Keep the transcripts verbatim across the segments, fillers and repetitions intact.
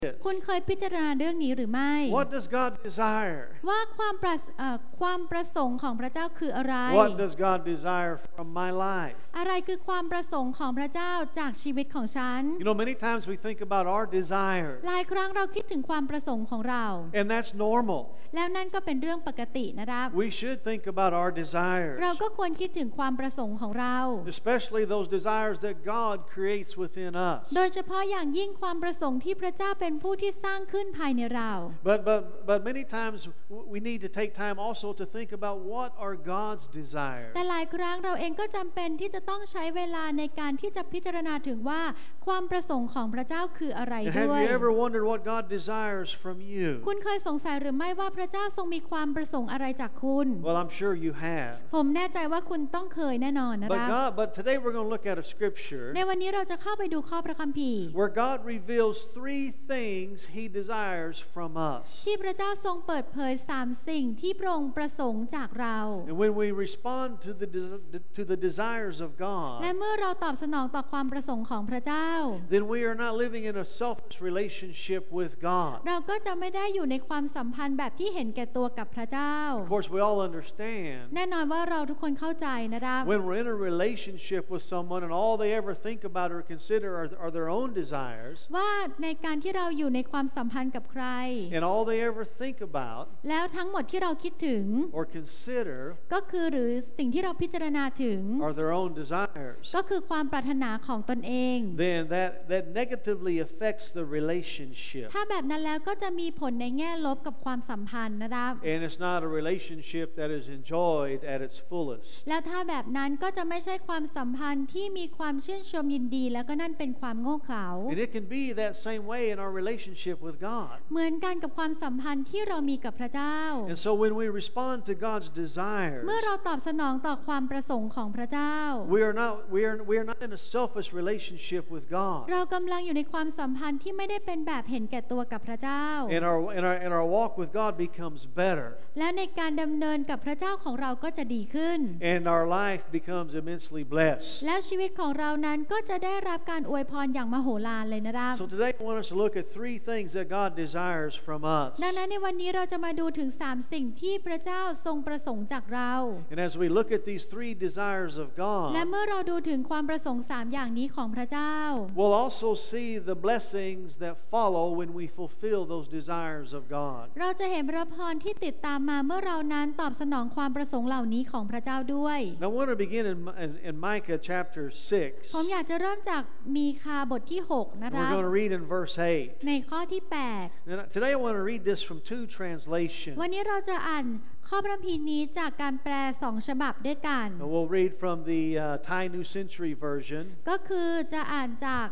คุณเคยพิจารณาเรื่องนี้หรือไม่ What does God desire? ว่าความประเอ่อความประสงค์ของพระเจ้าคืออะไร What does God desire from my life? อะไรคือความประสงค์ของพระเจ้าจากชีวิตของฉัน You know, many times we think about our desires, หลายครั้งเราคิดถึงความประสงค์ของเรา and that's normal. แล้วนั่นก็เป็นเรื่องปกตินะครับ We should think about our desires, เราก็ควรคิดถึงความประสงค์ของเรา especially those desires that God creates within us. โดยเฉพาะอย่างยิ่งความประสงค์ที่พระเจ้าเป็นผู้ที่สร้างขึ้นภายในเรา But but but many times we need to take time also to think about what are God's desires. แต่หลายครั้งเราเองก็จำเป็นที่จะต้องใช้เวลาในการที่จะพิจารณาถึงว่าความประสงค์ของพระเจ้าคืออะไร And ด้ have วย you ever wondered what God desires from you? คุณเคยสงสัยหรือไม่ว่าพระเจ้าทรงมีความประสงค์อะไรจากคุณ Well, I'm sure you have. ผมแน่ใจว่าคุณต้องเคยแน่นอนนะค But รับ God, but today we're going to look at a scripture ในวันนี้เราจะเข้าไปดูข้อพระคัมภีร์ where God reveals three things He desires from us. ที่พระเจ้าทรงเปิดเผยสามสิ่งที่พระองค์ประสงค์จากเรา And when we respond to the to the desires of God, และเมื่อเราตอบสนองต่อความประสงค์ของพระเจ้า then we are not living in a selfish relationship with God. เราก็จะไม่ได้อยู่ในความสัมพันธ์แบบที่เห็นแก่ตัวกับพระเจ้า Of course, we all understand แน่นอนว่าเราทุกคนเข้าใจนะครับ when we're in a relationship with someone and all they ever think about or consider are, are their own desires, ว่าในการที่เราอยู่ในความสัมพันธ์กับใคร and all they ever think about แล้วทั้งหมดที่เราคิดถึง or consider ก็คือหรือสิ่งที่เราพิจารณาถึง are their own desires, ก็คือความปรารถนาของตนเอง then that, that negatively affects the relationship. ถ้าแบบนั้นแล้วก็จะมีผลในแง่ลบกับความสัมพันธ์นะครับ And it's not a relationship that is enjoyed at its fullest. แล้วถ้าแบบนั้นก็จะไม่ใช่ความสัมพันธ์ที่มีความชื่นชมยินดีแล้วก็นั่นเป็นความโง่เขลา And it can be that same way in our relationship with God. เหมือนกันกับความสัมพันธ์ที่เรามีกับพระเจ้า And so when we respond to God's desires, เมื่อเราตอบสนองต่อความประสงค์ของพระเจ้า we are not we are we are not in a selfish relationship with God. เรากำลังอยู่ในความสัมพันธ์ที่ไม่ได้เป็นแบบเห็นแก่ตัวกับพระเจ้า And our and our and our walk with God becomes better. และในการดำเนินกับพระเจ้าของเราก็จะดีขึ้น And our life becomes immensely blessed. แล้วชีวิตของเรานั้นก็จะได้รับการอวยพรอย่างมโหฬารเลยนะครับ So today I want us to look at three things that God desires from us. ดังนั้นในวันนี้เราจะมาดูถึงสามสิ่งที่พระเจ้าทรงประสงค์จากเรา And as we look at these three desires of และ God, เมื่อเราดูถึงความประสงค์สามอย่างนี้ของพระเจ้า we'll also see the blessings that follow when we fulfill those desires of God. เราจะเห็นพระพรที่ติดตามมาเมื่อเรานั้นตอบสนองความประสงค์เหล่านี้ของพระเจ้าด้วย Now I want to begin in, in, in Micah chapter six. ผมอยากจะเริ่มจากมีคาบทที่หกนะ And ครั we're บ going to read in verse eight. ในข้อที่แปด And today I want to read this from two translations. วันนี้เราจะอ่านข้อพระคัมภีร์นี้จากการแปลสองฉบับด้วยกัน And we'll read from the uh, Thai New Century Version. ก็คือจะอ่านจาก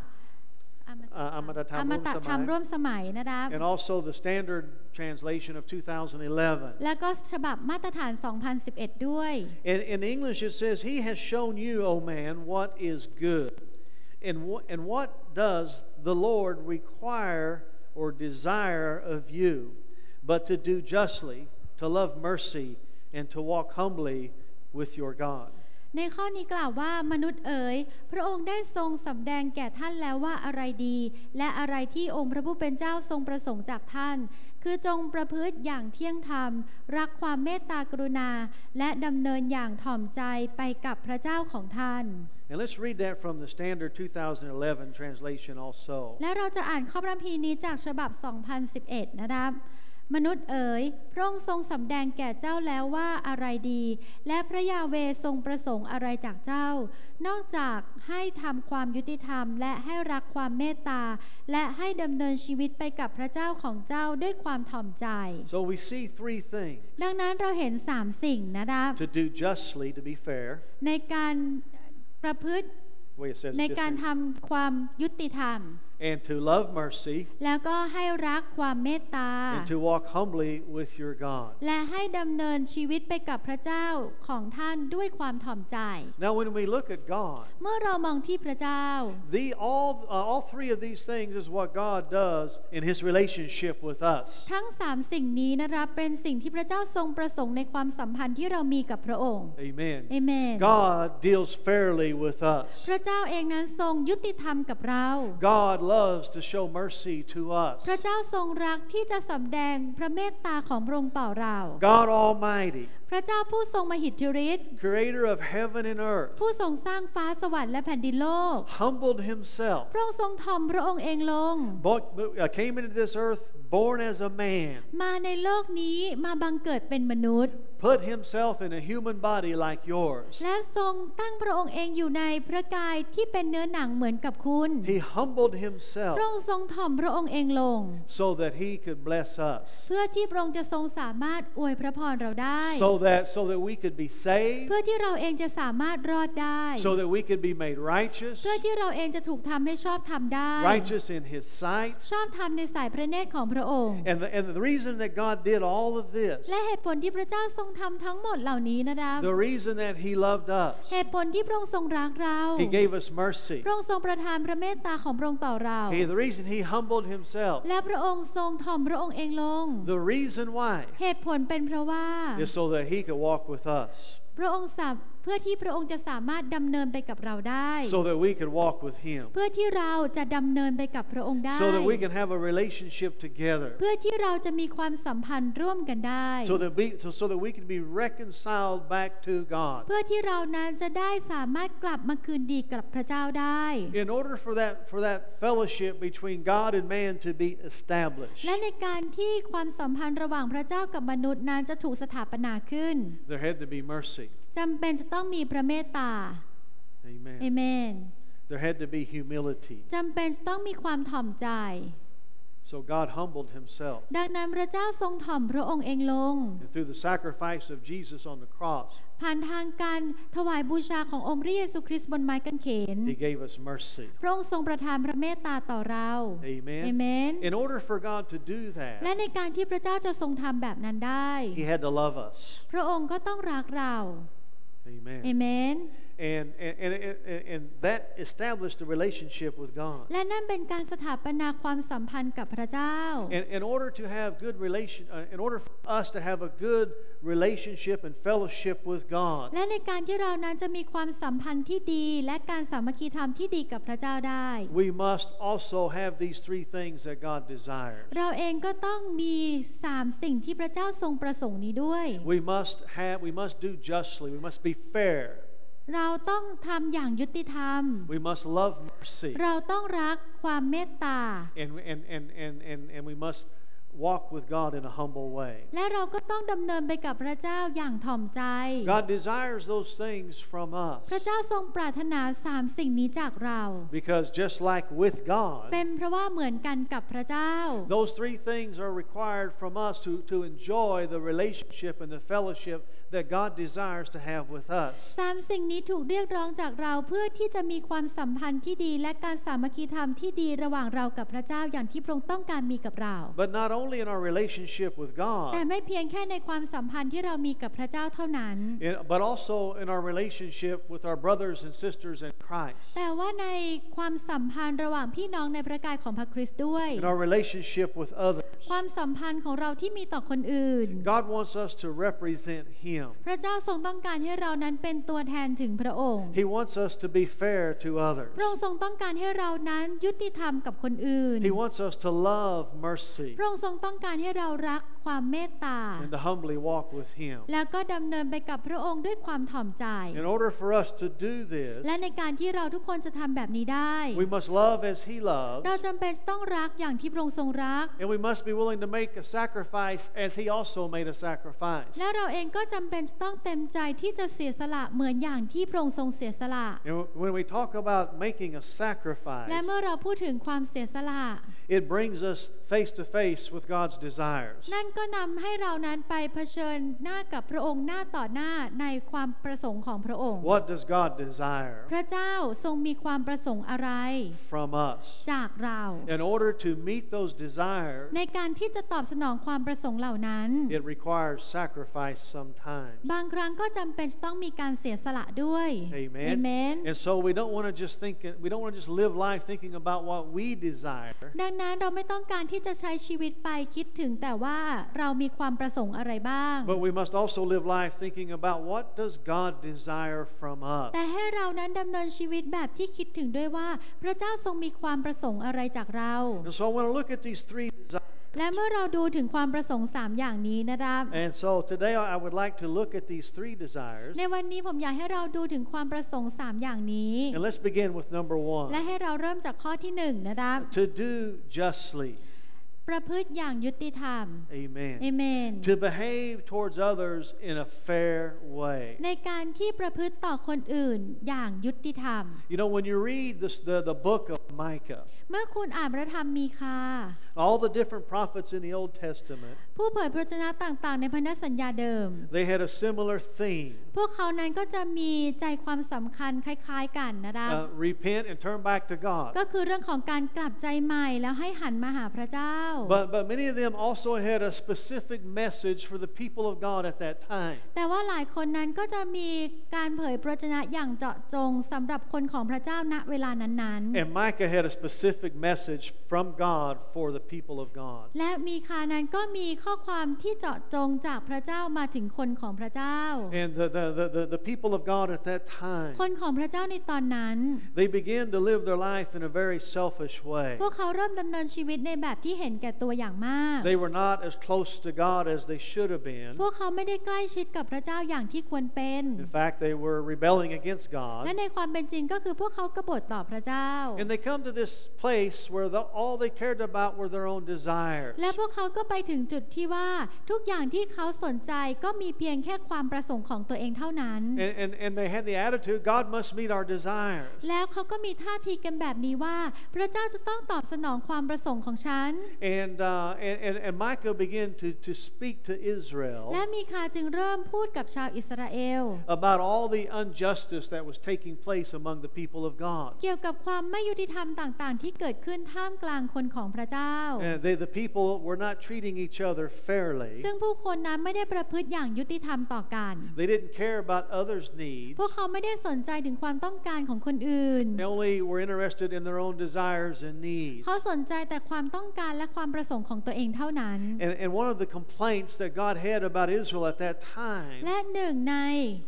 Uh, อมตะธรรมอมตะธรรมร่ร่ววมมสสมัมัยยนะครับ And also the Standard Translation of two thousand eleven. แล้วก็ฉบับมาตรฐาน สองพันสิบเอ็ด ด้วย In, in English it says, He has shown you, O man, what is good. And, wh- and what does the Lord require or desire of you, but to do justly, to love mercy, and to walk humbly with your God. ในข้อนี้กล่าวว่ามนุษย์เอ๋ยพระองค์ได้ทรงสำแดงแก่ท่านแล้วว่าอะไรดีและอะไรที่องค์พระผู้เป็นเจ้าทรงประสงค์จากท่านคือจงประพฤติอย่างเที่ยงธรรมรักความเมตตากรุณาและดำเนินอย่างถ่อมใจไปกับพระเจ้าของท่าน And let's read that from the Standard two thousand eleven translation also. และเราจะอ่านข้อพระคัมภีร์นี้จากฉบับ สองพันสิบเอ็ด นะครับมนุษย์เอ๋ยพระองค์ทรงสำแดงแก่เจ้าแล้วว่าอะไรดีและพระยาเวห์ทรงประสงค์อะไรจากเจ้านอกจากให้ทำความยุติธรรมและให้รักความเมตตาและให้ดำเนินชีวิตไปกับพระเจ้าของเจ้าด้วยความถ่อมใจ So we see three things. ดังนั้นเราเห็นสามสิ่งนะครับ To do justly, to be fair. ในการประพฤติ Way it says ใน it การ just ทำความยุติธรรม and to love mercy, แล้วก็ให้รักความเมตตา and to walk humbly with your God. และให้ดำเนินชีวิตไปกับพระเจ้าของท่านด้วยความถ่อมใจ Now, when we look at God, เมื่อเรามองที่พระเจ้า the all uh, all three of these things is what God does in His relationship with us. ทั้งสามสิ่งนี้นะครับเป็นสิ่งที่พระเจ้าทรงประสงค์ในความสัมพันธ์ที่เรามีกับพระองค์ Amen. เอเมน God deals fairly with us. พระเจ้าเองนั้นทรงยุติธรรมกับเรา God loves to show mercy to us. พระเจ้าทรงรักที่จะสำแดงพระเมตตาของพระองค์ต่อเรา God Almighty, พระเจ้าผู้ทรงมหิทธิฤทธิ์ creator of heaven and earth, ผู้ทรงสร้างฟ้าสวรรค์และแผ่นดินโลก humbled himself, พระองค์ทรงถ่อมพระองค์เองลง bo- uh, came into this earth born as a man, มาในโลกนี้มาบังเกิดเป็นมนุษย์ put himself in a human body like yours. และทรงตั้งพระองค์เองอยู่ในพระกายที่เป็นเนื้อหนังเหมือนกับคุณ He humbled himself พระองค์ทรงถ่อมพระองค์เองลง so that he could bless us, เพื่อที่พระองค์จะทรงสามารถอวยพระพรเราได้ so that so that we could be saved, เพื่อที่เราเองจะสามารถรอดได้ so that we could be made righteous, เพื่อที่เราเองจะถูกทำให้ชอบธรรมได้ righteous in his sight. ชอบธรรมในสายพระเนตรของพระองค์ And the, and the reason that God did all of this, และเหตุผลที่พระเจ้าทรงทำทั้งหมดเหล่านี้นะครับ the reason that he loved us, เหตุผลที่พระองค์ทรงรักเรา he gave us mercy. พระองค์ทรงประทานพระเมตตาของพระองค์ต่อเรา He, the reason he humbled himself, และพระองค์ทรงถ่อมพระองค์เองลง the reason why เหตุผลเป็นเพราะว่า is so that he could walk with us, พระองค์สับเพื่อที่พระองค์จะสามารถดำเนินไปกับเราได้ so that we could walk with him, เพื่อที่เราจะดำเนินไปกับพระองค์ได้ so that we can have a relationship together, เพื่อที่เราจะมีความสัมพันธ์ร่วมกันได้ so that we so, so that we can be reconciled back to God. เพื่อที่เรานั้นจะได้สามารถกลับมาคืนดีกับพระเจ้าได้ In order for that for that fellowship between God and man to be established, และในการที่ความสัมพันธ์ระหว่างพระเจ้ากับมนุษย์นั้นจะถูกสถาปนาขึ้น there had to be mercy. จำเป็นจะต้องมีพระเมตตา Amen. เอเมน There had to be humility. จำเป็นจะต้องมีความถ่อมใจ So God humbled himself. ดังนั้นพระเจ้าทรงถ่อมพระองค์เองลง And through the sacrifice of Jesus on the cross, ผ่านทางการถวายบูชาขององค์พระเยซูคริสต์บนไม้กางเขน he gave us mercy. พระองค์ทรงประทานพระเมตตาต่อเรา Amen. เอเมน In order for God to do และ that, ในการที่พระเจ้าจะทรงทำแบบนั้นได้ he had to love us. พระองค์ก็ต้องรักเรา Amen. เอเมน And, and, and, and, and that established a relationship with God. และนั่นเป็นการสถาปนาความสัมพันธ์กับพระเจ้า In, in order to have good relation, uh, in order for us to have a good relationship and fellowship with God, และในการที่เรานั้นจะมีความสัมพันธ์ที่ดีและการสามัคคีธรรมที่ดีกับพระเจ้าได้ we must also have these three things that God desires. เราเองก็ต้องมีสามสิ่งที่พระเจ้าทรงประสงค์นี้ด้วย We must have, we must do justly. We must be fair. เราต้องทำอย่างยุติธรรม We must love mercy. เราต้องรักความเมตตา And, and, and, and, and, and we must walk with God in a humble way. และเราก็ต้องดำเนินไปกับพระเจ้าอย่างถ่อมใจ God desires those things from us พระเจ้าทรงปรารถนาสามสิ่งนี้จากเรา because just like with God, เป็นเพราะว่าเหมือนกันกับพระเจ้า those three things are required from us to, to enjoy the relationship and the fellowship that God desires to have with us. สามสิ่งนี้ถูกเรียกร้องจากเราเพื่อที่จะมีความสัมพันธ์ที่ดีและการสามัคคีธรรมที่ดีระหว่างเรากับพระเจ้าอย่างที่พระองค์ต้องการมีกับเรา But not only in our relationship with แต่ God, ไม่เพียงแค่ในความสัมพันธ์ที่เรามีกับพระเจ้าเท่านั้น in, but also in our relationship with our brothers and sisters in Christ, แต่ว่าในความสัมพันธ์ระหว่างพี่น้องในพระกายของพระคริสต์ด้วย in our relationship with others. ความสัมพันธ์ของเราที่มีต่อคนอื่น God wants us to represent Him. พระเจ้าทรงต้องการให้เรานั้นเป็นตัวแทนถึงพระองค์ He wants us to be fair to others. พระองค์ทรงต้องการให้เรานั้นยุติธรรมกับคนอื่น He wants us to love mercy พระองค์ทรงต้องการให้เรารักความเมตตา and to humbly walk with Him. แล้วก็ดำเนินไปกับพระองค์ด้วยความถ่อมใจ In order for us to do this, และในการที่เราทุกคนจะทำแบบนี้ได้ we must love as He loves, เราจำเป็นต้องรักอย่างที่พระองค์ทรงรัก and we must be willing to make a sacrifice as He also made a sacrifice. และเราเองก็จำเป็นต้องเต็มใจที่จะเสียสละเหมือนอย่างที่พระองค์ทรงเสียสละ And when we talk about making a sacrifice, และเมื่อเราพูดถึงความเสียสละ it brings us face to face with God's desires. นั่นก็นำให้เรานั้นไปเผชิญหน้ากับพระองค์หน้าต่อหน้าในความประสงค์ของพระองค์ What does God desire พระเจ้าทรงมีความประสงค์อะไร from us? จากเรา In order to meet those desires, ในการที่จะตอบสนองความประสงค์เหล่านั้น it requires sacrifice sometimes. บางครั้งก็จำเป็นจะต้องมีการเสียสละด้วย Amen. เอเมน And so we don't want to just think, we don't want to just live life thinking about what we desire. ดังนั้นเราไม่ต้องการที่จะใช้ชีวิตไปไปคิดถึงแต่ว่าเรามีความประสงค์อะไรบ้าง But we must also live life thinking about what does God desire from us. แต่ให้เรานั้นดำเนินชีวิตแบบที่คิดถึงด้วยว่าพระเจ้าทรงมีความประสงค์อะไรจากเรา And so I want to look at these three desires. และเมื่อเราดูถึงความประสงค์สามอย่างนี้นะครับ And so today I would like to look at these three desires. ในวันนี้ผมอยากให้เราดูถึงความประสงค์สามอย่างนี้ And let's begin with number one. และให้เราเริ่มจากข้อที่หนึ่งนะครับ To do justly. ประพฤติอย่างยุติธรรม Amen. เอเมน To behave towards others in a fair way. ในการที่ประพฤติต่อคนอื่นอย่างยุติธรรม You know, when you read this, the, the book of Micah, เมื่อคุณอ่านพระธรรมมีคา all the different prophets in the Old Testament, ผู้เผยพระวจนะต่างๆในพันธสัญญาเดิม they had a similar theme. พวกเขานั้นก็จะมีใจความสำคัญคล้ายๆกันนะครับ Uh, repent and turn back to God. ก็คือเรื่องของการกลับใจใหม่แล้วให้หันมาหาพระเจ้า But, but many of them also had a specific message for the people of God at that time. แต่ว่าหลายคนนั้นก็จะมีการเผยพระวจนะอย่างเจาะจงสำหรับคนของพระเจ้าณเวลานั้นๆ And Micah had a specific message from God for the people of God. และมีคานั้นก็มีข้อความที่เจาะจงจากพระเจ้ามาถึงคนของพระเจ้า And the, the, the, the, the people of God at that time, คนของพระเจ้าในตอนนั้น they began to live their life in a very selfish way. พวกเขาเริ่มดำเนินชีวิตในแบบที่เห็นแก่ตัวอย่างมาก They were not as close to God as they should have been. พวกเขาไม่ได้ใกล้ชิดกับพระเจ้าอย่างที่ควรเป็น In fact, they were rebelling against และ God. ในความเป็นจริงก็คือพวกเขากบฏต่อพระเจ้า And they come to this place where the, all they cared about were their own desires. และพวกเขาก็ไปถึงจุดที่ว่าทุกอย่างที่เขาสนใจก็มีเพียงแค่ความประสงค์ของตัวเองเท่านั้น And, and, and they had the attitude, God must meet our desires. แล้วเขาก็มีท่าทีกันแบบนี้ว่าพระเจ้าจะต้องตอบสนองความประสงค์ของฉัน And, uh, and, and, and Micah began to, to speak to Israel และมีคาจึงเริ่มพูดกับชาวอิสราเอล about all the injustice that was taking place among the people of God. เกี่ยวกับความไม่ยุติธรรมต่างๆที่เกิดขึ้นท่ามกลางคนของพระเจ้า And they, the people were not treating each other fairly. ซึ่งผู้คนนั้นไม่ได้ประพฤติอย่างยุติธรรมต่อกัน They didn't care about others' needs. พวกเขาไม่ได้สนใจถึงความต้องการของคนอื่น They only were interested in their own desires and needs. เขาสนใจแต่ความต้องการและความประสงค์ของตัวเองเท่านั้น And, and one of the complaints that God had about Israel at that time, และหนึ่งใน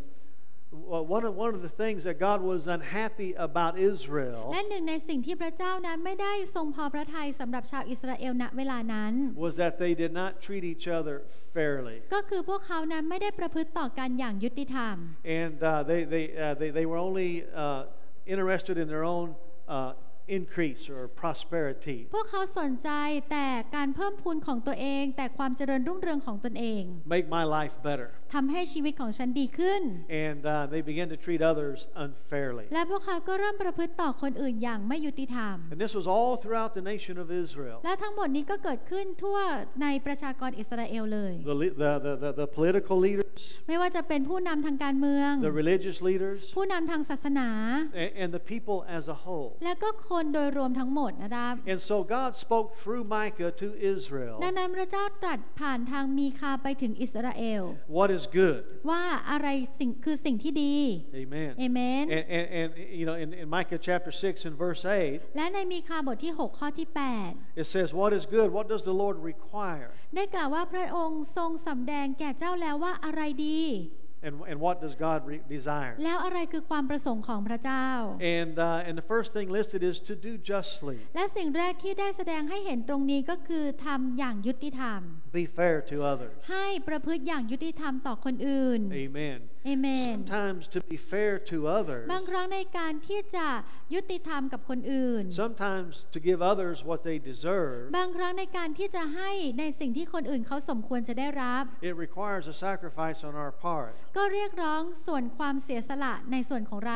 one of, one of the things that God was unhappy about Israel และหนึ่งในสิ่งที่พระเจ้านั้นไม่ได้ทรงพอพระทัยสำหรับชาวอิสราเอลณเวลานั้น was that they did not treat each other fairly. ก็คือพวกเขานั้นไม่ได้ประพฤติต่อกันอย่างยุติธรรม And uh, they, they, uh, they, they were only uh, interested in their own uh, increase or prosperity. พวกเขาสนใจแต่การเพิ่มพูนของตัวเองแต่ความเจริญรุ่งเรืองของตนเอง Make my life better. ทำให้ชีวิตของฉันดีขึ้น And uh, they began to treat others unfairly. และพวกเขาก็เริ่มประพฤติต่อคนอื่นอย่างไม่ยุติธรรม And this was all throughout the nation of Israel. และทั้งหมดนี้ก็เกิดขึ้นทั่วในประชากรอิสราเอลเลย The, the, the, the, the political leaders, ไม่ว่าจะเป็นผู้นำทางการเมือง the religious leaders, ผู้นำทางศาสนา and, and the people as a whole. และก็คนโดยรวมทั้งหมดนะครับ And so God spoke through Micah to Israel ดังนั้นพระเจ้าตรัสผ่านทางมีคาไปถึงอิสราเอล what is good. ว่าอะไรสิ่งคือสิ่งที่ดี Amen. เอเมน And, and, and you know, in, in Micah chapter six and verse eight, และในมีคาบทที่หกข้อที่แปด it says, what is good? What does the Lord require? ได้กล่าวว่าพระองค์ทรงสำแดงแก่เจ้าแล้วว่าอะไรดี And, and what does God re- desire? แล้วอะไรคือความประสงค์ของพระเจ้า And, uh, and the first thing listed is to do justly. และสิ่งแรกที่ได้แสดงให้เห็นตรงนี้ก็คือทำอย่างยุติธรรม Be fair to others. ให้ประพฤติอย่างยุติธรรมต่อคนอื่น Amen. เอเมน Sometimes to be fair to others, บางครั้งในการที่จะยุติธรรมกับคนอื่น sometimes to give others what they deserve, บางครั้งในการที่จะให้ในสิ่งที่คนอื่นเขาสมควรจะได้รับ it requires a sacrifice on our part. ก็เรียกร้องส่วนความเสียสละในส่วนของเรา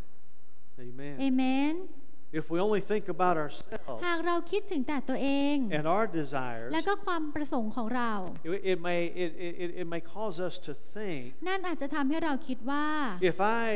Amen. เอเมน If we only think about ourselves หากเราคิดถึงแต่ตัวเอง and our desires, และก็ความประสงค์ของเรา it, it may it, it, it may cause us to think, นั่นอาจจะทำให้เราคิดว่า if I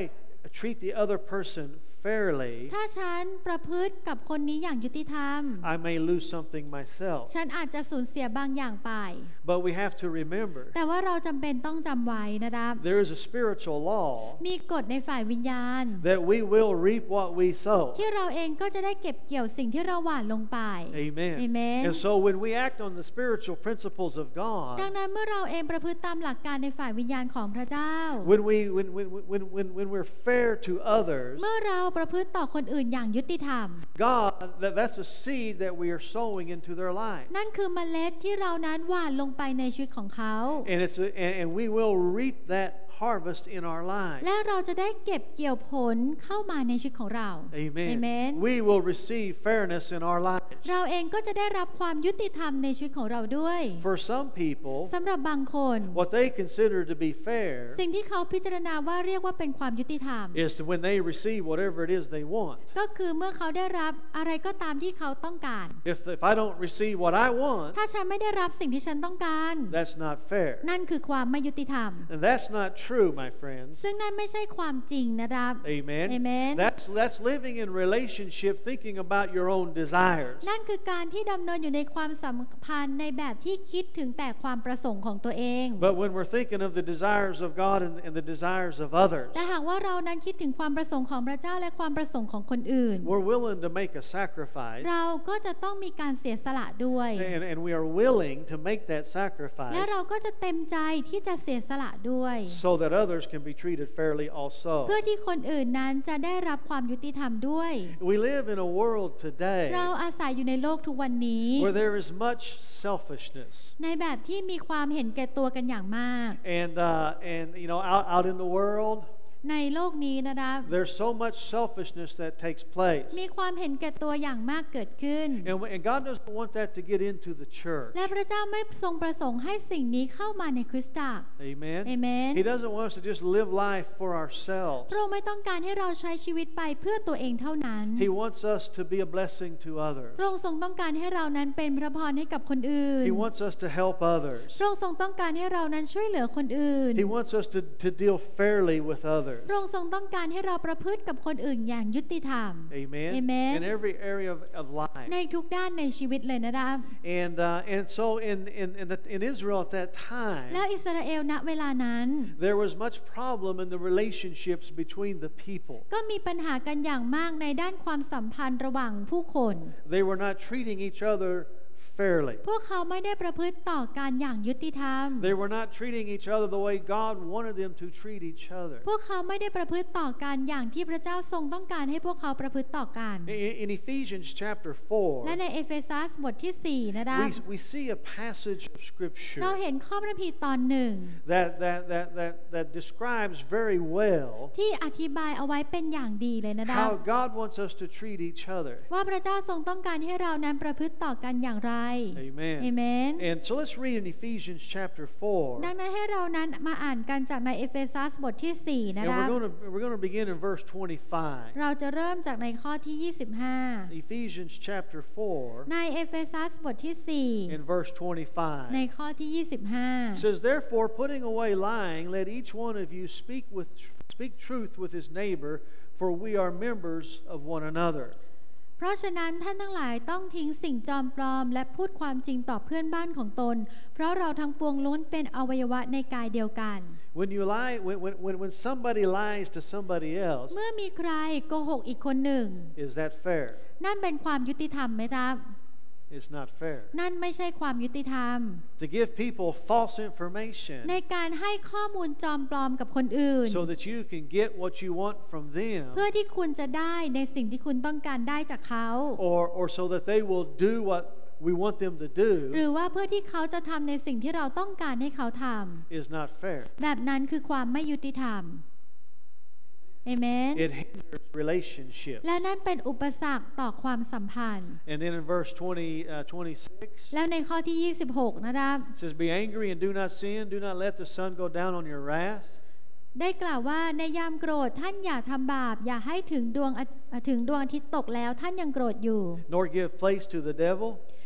treat the other person fairly, ถ้าฉันประพฤติกับคนนี้อย่างยุติธรรม I may lose something myself. ฉันอาจจะสูญเสียบางอย่างไป But we have to remember แต่ว่าเราจำเป็นต้องจำไว้นะครับ there is a spiritual law มีกฎในฝ่ายวิญญาณ that we will reap what we sow. ที่เราเองก็จะได้เก็บเกี่ยวสิ่งที่เราหว่านลงไป Amen. Amen. And so when we act on the spiritual principles of ดัง God, นั้นเมื่อเราเองประพฤติตามหลักการในฝ่ายวิญญาณของพระเจ้า when we when when when when when we're fair to others, เมื่อเราประพฤติต่อคนอื่นอย่างยุติธรรม God, that, that's a seed that we are sowing into their life. นั่นคือเมล็ดที่เรานั้นหว่านลงไปในชีวิตของเขา And it's a, and, and we will reap that harvest in our lives. และเราจะได้เก็บเกี่ยวผลเข้ามาในชีวิตของเรา Amen. Amen. We will receive fairness in our lives. เราเองก็จะได้รับความยุติธรรมในชีวิตของเราด้วย For some people, สำหรับบางคน what they consider to be fair สิ่งที่เขาพิจารณาว่าเรียกว่าเป็นความยุติธรรม is to when they receive whatever it is they want. ก็คือเมื่อเขาได้รับอะไรก็ตามที่เขาต้องการ If if I don't receive what I want, ถ้าฉันไม่ได้รับสิ่งที่ฉันต้องการ that's not fair. นั่นคือความไม่ยุติธรรม And that's not true, my friends. ซึ่งนั่นไม่ใช่ความจริงนะครับ Amen. Amen. That's that's living in relationship thinking about your own desires. นั่นคือการที่ดำเนินอยู่ในความสัมพันธ์ในแบบที่คิดถึงแต่ความประสงค์ของตัวเอง But when we're thinking of the desires of God and, and the desires of others, แต่หากว่าเรานั้นคิดถึงความประสงค์ของพระเจ้าและความประสงค์ของคนอื่น we're willing to make a sacrifice, เราก็จะต้องมีการเสียสละด้วย and, and we are willing to make that และ sacrifice เราก็จะเต็มใจที่จะเสียสละด้วย so that others can be treated fairly also. เพื่อที่คนอื่นนั้นจะได้รับความยุติธรรมด้วย We live in a world เรา today อาศัยอยู่ในโลกทุกวันนี้ where there is much selfishness. ในแบบที่มีความเห็นแก่ตัวกันอย่างมาก And, uh, and you know, out, out in the world, ในโลกนี้นะคะ there's so much selfishness that takes place. มีความเห็นแก่ตัวอย่างมากเกิดขึ้น And, and God doesn't want that to get into the church. และพระเจ้าไม่ทรงประสงค์ให้สิ่งนี้เข้ามาในคริสตจักร Amen. Amen. He doesn't want us to just live life for ourselves. พระองค์ไม่ต้องการให้เราใช้ชีวิตไปเพื่อตัวเองเท่านั้น He wants us to be a blessing to others. พระองค์ทรงต้องการให้เรานั้นเป็นพระพรให้กับคนอื่น He wants us to help others. พระองค์ทรงต้องการให้เรานั้นช่วยเหลือคนอื่น He wants us to, to deal fairly with others. พระองค์ทรงต้องการให้เราประพฤติกับคนอื่นอย่างยุติธรรม Amen. Amen. In every area of, of life. ในทุกด้านในชีวิตเลยนะคะ And uh, and so in in in, the, in Israel at that time, แล้วอิสราเอลณเวลานั้น there was much problem in the relationships between the people. ก็มีปัญหากันอย่างมากในด้านความสัมพันธ์ระหว่างผู้คน They were not treating each other fairly. พวกเขาไม่ได้ประพฤติต่อกันอย่างยุติธรรม They were not treating each other the way God wanted them to treat each other. พวกเขาไม่ได้ประพฤติต่อกันอย่างที่พระเจ้าทรงต้องการให้พวกเขาประพฤติต่อกัน In, in Ephesians chapter four, และในเอเฟซัสบทที่สี่นะคะ we, we see a passage of เรา scripture เห็นข้อพระคัมภีร์ตอนหนึ่ง that that that that that describes very well ที่อธิบายเอาไว้เป็นอย่างดีเลยนะคะ how God wants us to treat each other. ว่าพระเจ้าทรงต้องการให้เรานั้นประพฤติต่อกันอย่างไร Amen. เอเมน And so let's read in Ephesians chapter four. ดังนั้นให้เรานั้นมาอ่านกันจากในเอเฟซัสบทที่สี่นะ And คะ we're going to we're going to begin in verse twenty-five. เราจะเริ่มจากในข้อที่ยี่สิบห้า Ephesians chapter four ในเอเฟซัสบทที่สี่ in verse twenty-five. ในข้อที่ยี่สิบห้า It says, "Therefore, putting away lying, let each one of you speak with speak truth with his neighbor, for we are members of one another." เพราะฉะนั้นท่านทั้งหลายต้องทิ้งสิ่งจอมปลอมและพูดความจริงต่อเพื่อนบ้านของตนเพราะเราทั้งปวงล้วนเป็นอวัยวะในกายเดียวกัน When you lie, when when when somebody lies to somebody else, เมื่อมีใครโกหกอีกคนหนึ่ง is that fair? นั่นเป็นความยุติธรรมไหมครับ It's not fair. นั่นไม่ใช่ความยุติธรรม To give people false information ในการให้ข้อมูลจอมปลอมกับคนอื่น so that you can get what you want from them, เพื่อที่คุณจะได้ในสิ่งที่คุณต้องการได้จากเขา or or so that they will do what we want them to หรื do, อว่าเพื่อที่เขาจะทำในสิ่งที่เราต้องการให้เขาท is not fair. ำแบบนั้นคือความไม่ยุติธรรมเอเมน It hinders relationships. และนั่นเป็นอุปสรรคต่อความสัมพันธ์ And then in verse twenty, uh, twenty-six, แล้วในข้อที่ยี่สิบหกนะครับ it says, "Be angry and do not sin. Do not let the sun go down on your wrath." ได้กล่าวว่าในยามโกรธท่านอย่าทำบาปอย่าให้ถึงดวงอาถึงดวงอาทิตย์ตกแล้วท่านยังโกรธอยู่ Nor give place to the devil.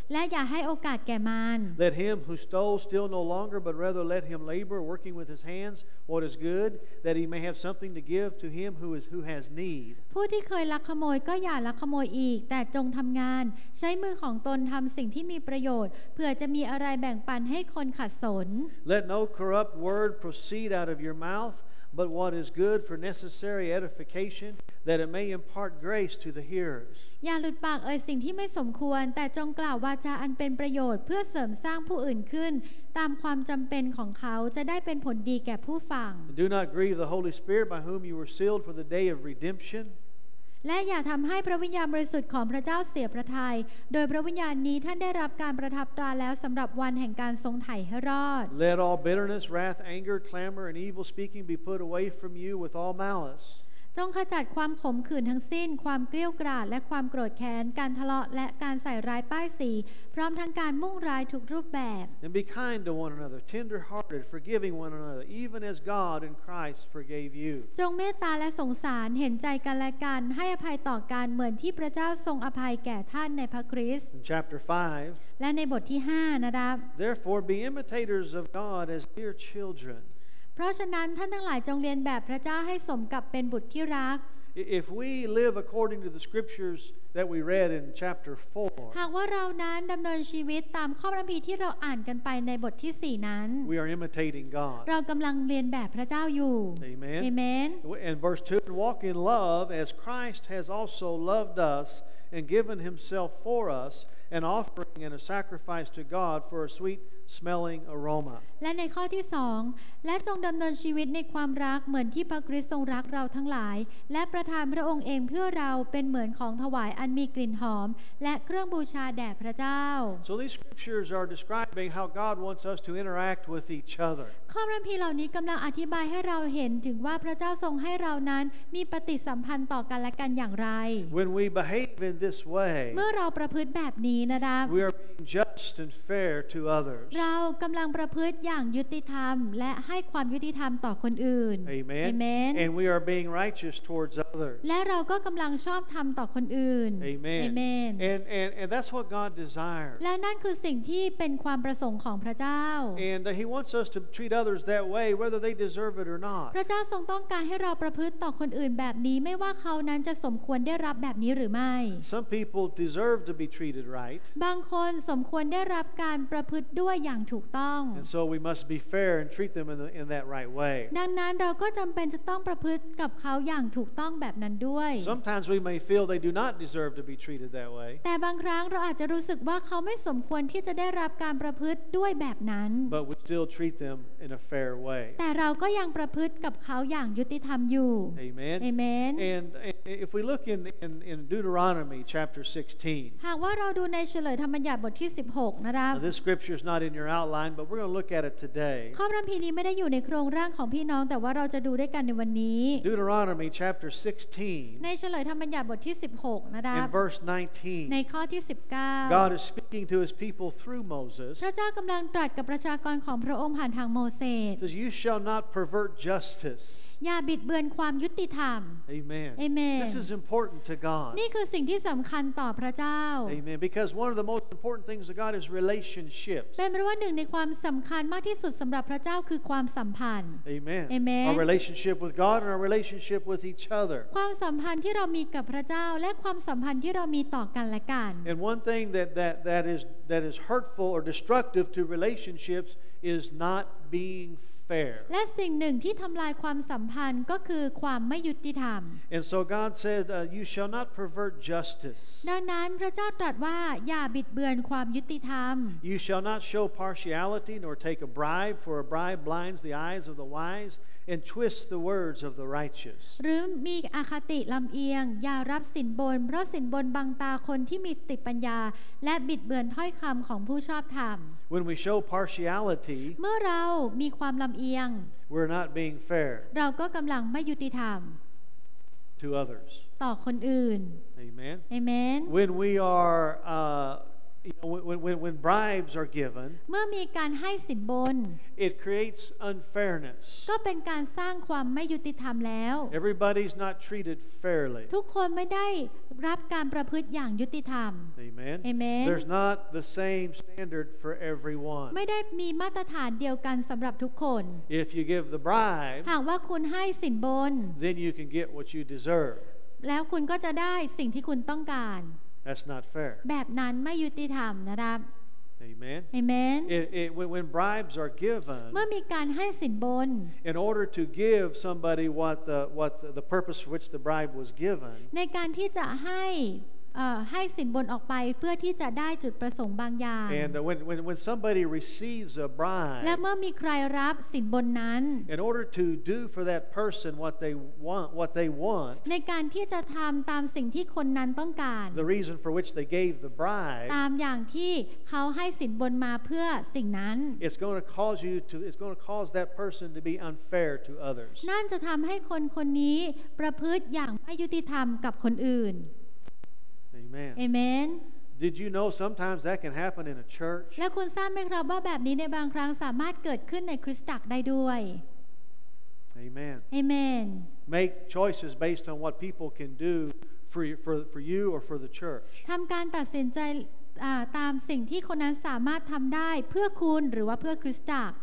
และอย่าให้โอกาสแก่มาร Let him who stole steal no longer, but rather let him labor, working with his hands what is good, that he may have something to give to him who is who has need. ผู้ที่เคยลักขโมยก็อย่าลักขโมยอีกแต่จงทำงานใช้มือของตนทำสิ่งที่มีประโยชน์เพื่อจะมีอะไรแบ่งปันให้คนขัดสน Let no corrupt word proceed out of your mouth, but what is good for necessary edification, that it may impart grace to the hearers. อย่าหลุดปากเอ่ยสิ่งที่ไม่สมควรแต่จงกล่าววาจาอันเป็นประโยชน์เพื่อเสริมสร้างผู้อื่นขึ้นตามความจำเป็นของเขาจะได้เป็นผลดีแก่ผู้ฟัง And do not grieve the Holy Spirit, by whom you were sealed for the day of redemption. และอย่าทำให้พระวิญญาณบริสุทธิ์ของพระเจ้าเสียพระทัยโดยพระวิญญาณนี้ท่านได้รับการประทับตราแล้วสำหรับวันแห่งการทรงไถ่ให้รอด Let all bitterness, wrath, anger, clamor, and evil speaking be put away from you with all malice. จงขจัดความขมขื่นทั้งสิ้นความเกรี้ยวกราดและความโกรธแค้นการทะเลาะและการใส่ร้ายป้ายสีพร้อมทั้งการมุ่งร้ายทุกรูปแบบ And be kind to one another, tender-hearted, forgiving one another, even as God in Christ forgave you. จงเมตตาและสงสารเห็นใจกันและกันให้อภัยต่อกันเหมือนที่พระเจ้าทรงอภัยแก่ท่านในพระคริสต์ In chapter five, และในบทที่ห้านะครับ therefore be imitators of God as dear children. เพราะฉะนั้นท่านทั้งหลายจงเรียนแบบพระเจ้าให้สมกับเป็นบุตรที่รัก If we live according to the scriptures that we read in chapter four, หากว่าเรานั้นดำเนินชีวิตตามข้อพระคัมภีร์ที่เราอ่านกันไปในบทที่สี่นั้น we are imitating God. เรากำลังเรียนแบบพระเจ้าอยู่ Amen. เอเมน And verse two, walk in love as Christ has also loved us and given himself for us, an offering and a sacrifice to God for a sweet smelling aroma. และในข้อที่สองและจงดำเนินชีวิตในความรักเหมือนที่พระคริสต์ทรงรักเราทั้งหลายและประทานพระองค์เองเพื่อเราเป็นเหมือนของถวายอันมีกลิ่นหอมและเครื่องบูชาแด่พระเจ้า So these scriptures are describing how God wants us to interact with each other. ข้อพระคัมภีร์เหล่านี้กำลังอธิบายให้เราเห็นถึงว่าพระเจ้าทรงให้เรานั้นมีปฏิสัมพันธ์ต่อกันและกันอย่างไร When we behave in this way, เมื่อเราประพฤติแบบนี้นะครับ we are being just and fair to others. เรากำลังประพฤติอย่างยุติธรรมและให้ความยุติธรรมต่อคนอื่น Amen. Amen. And we are being righteous towards others. และเราก็กำลังชอบธรรมต่อคนอื่น Amen. Amen. And, and, and that's what God desires. และนั่นคือสิ่งที่เป็นความประสงค์ของพระเจ้า And uh, He wants us to treat others that way, whether they deserve it or not. พระเจ้าทรงต้องการให้เราประพฤติต่อคนอื่นแบบนี้ไม่ว่าเขานั้นจะสมควรได้รับแบบนี้หรือไม่ Some people deserve to be treated right. บางคนสมควรได้รับการประพฤติด้วยอย่างถูกต้อง And so we must be fair and treat them in, the, in that right way. ดังนั้นเราก็จำเป็นจะต้องประพฤติกับเขาอย่างถูกต้องแบบนั้นด้วย Sometimes we may feel they do not deserve to be treated that way. แต่บางครั้งเราอาจจะรู้สึกว่าเขาไม่สมควรที่จะได้รับการประพฤติด้วยแบบนั้น But we still treat them in a fair way. แต่เราก็ยังประพฤติกับเขาอย่างยุติธรรมอยู่ Amen. Amen. And if we look in, in, in Deuteronomy chapter sixteen, หากว่าเราดูในเฉลยธรรมบัญญัติบทที่สิบหกนะครับ now this scripture is not in your outline, but we're going to look at it today. ข้อพระคัมภีร์นี้ไม่ได้อยู่ในโครงร่างของพี่น้องแต่ว่าเราจะดูด้วยกันในวันนี้ Deuteronomy chapter sixteen, ในเฉลยธรรมบัญญัติบทที่สิบหกนะครับ in verse ใน nineteen, ข้อที่สิบเก้า God is speaking to his people through Moses. พระเจ้ากำลังตรัสกับประชากรของพระองค์ผ่านทางโมเสส It says, "You shall not pervert justice." อย่าบิดเบือนความยุติธรรม Amen. Amen. This is important to God. นี่คือสิ่งที่สำคัญต่อพระเจ้า Amen. Because one of the most important things to God is relationships. เป็นเพราะว่าหนึ่งในความสำคัญมากที่สุดสำหรับพระเจ้าคือความสัมพันธ์ Amen. Amen. Our relationship with God and our relationship with each other. ความสัมพันธ์ที่เรามีกับพระเจ้าและความสัมพันธ์ที่เรามีต่อกันและกัน And one thing that, that, that, is, that is hurtful or destructive to relationships is not being fair. และสิ่งหนึ่งที่ทำลายความสัมพันธ์ก็คือความไม่ยุติธรรม And so God said, uh, you shall not pervert justice. ดังนั้นพระเจ้าตรัสว่าอย่าบิดเบือนความยุติธรรม You shall not show partiality nor take a bribe, for a bribe blinds the eyes of the wise and twists the words of the righteous. หรือมีอคติลำเอียงอย่ารับสินบนเพราะสินบนบังตาคนที่มีสติปัญญาและบิดเบือนถ้อยคำของผู้ชอบธรรม When we show partiality, เมื่อเรามีความลำเอียง we're not being fair เราก็กำลังไม่ยุติธรรม to others. ต่อคนอื่น Amen. Amen. When we are uh, you know, when, when, when bribes are given, เมื่อมีการให้สินบน it creates unfairness. ก็เป็นการสร้างความไม่ยุติธรรมแล้ว Everybody's not treated fairly. ทุกคนไม่ได้รับการประพฤติอย่างยุติธรรม Amen. Amen. There's not the same standard for everyone. ไม่ได้มีมาตรฐานเดียวกันสำหรับทุกคน If you give the bribe, หากว่าคุณให้สินบน then you can get what you deserve. แล้วคุณก็จะได้สิ่งที่คุณต้องการ That's not fair. แบบนั้นไม่ยุติธรรมนะครับ Amen. Amen. It, it, when, when bribes are given, เมื่อมีการให้สินบน in order to give somebody what the what the, the purpose for which the bribe was given, ในการที่จะให้เอ่อให้สินบนออกไปเพื่อที่จะได้จุดประสงค์บางอย่าง and uh, when, when when somebody receives a และ bribe, เมื่อมีใครรับสินบนนั้น in order to do for that person what they want, what they want, ในการที่จะทำตามสิ่งที่คนนั้นต้องการ the reason for which they gave the bribe, ตามอย่างที่เขาให้สินบนมาเพื่อสิ่งนั้น it's going to cause you to it's going to cause that person to be unfair to others. นั่นจะทำให้คนคนนี้ประพฤติอย่างไม่ยุติธรรมกับคนอื่น Amen. เอเมน Did you know sometimes that can happen in a church? และคุณทราบไหมครับว่าแบบนี้ในบางครั้งสามารถเกิดขึ้นในคริสตจักรได้ด้วย Amen. เอเมน Make choices based on what people can do for you, for for you or for the church. ทำการตัดสินใจอ่าตามสิ่งที่คนนั้นสามารถทำได้เพื่อคุณหรือว่าเพื่อคริสตจักร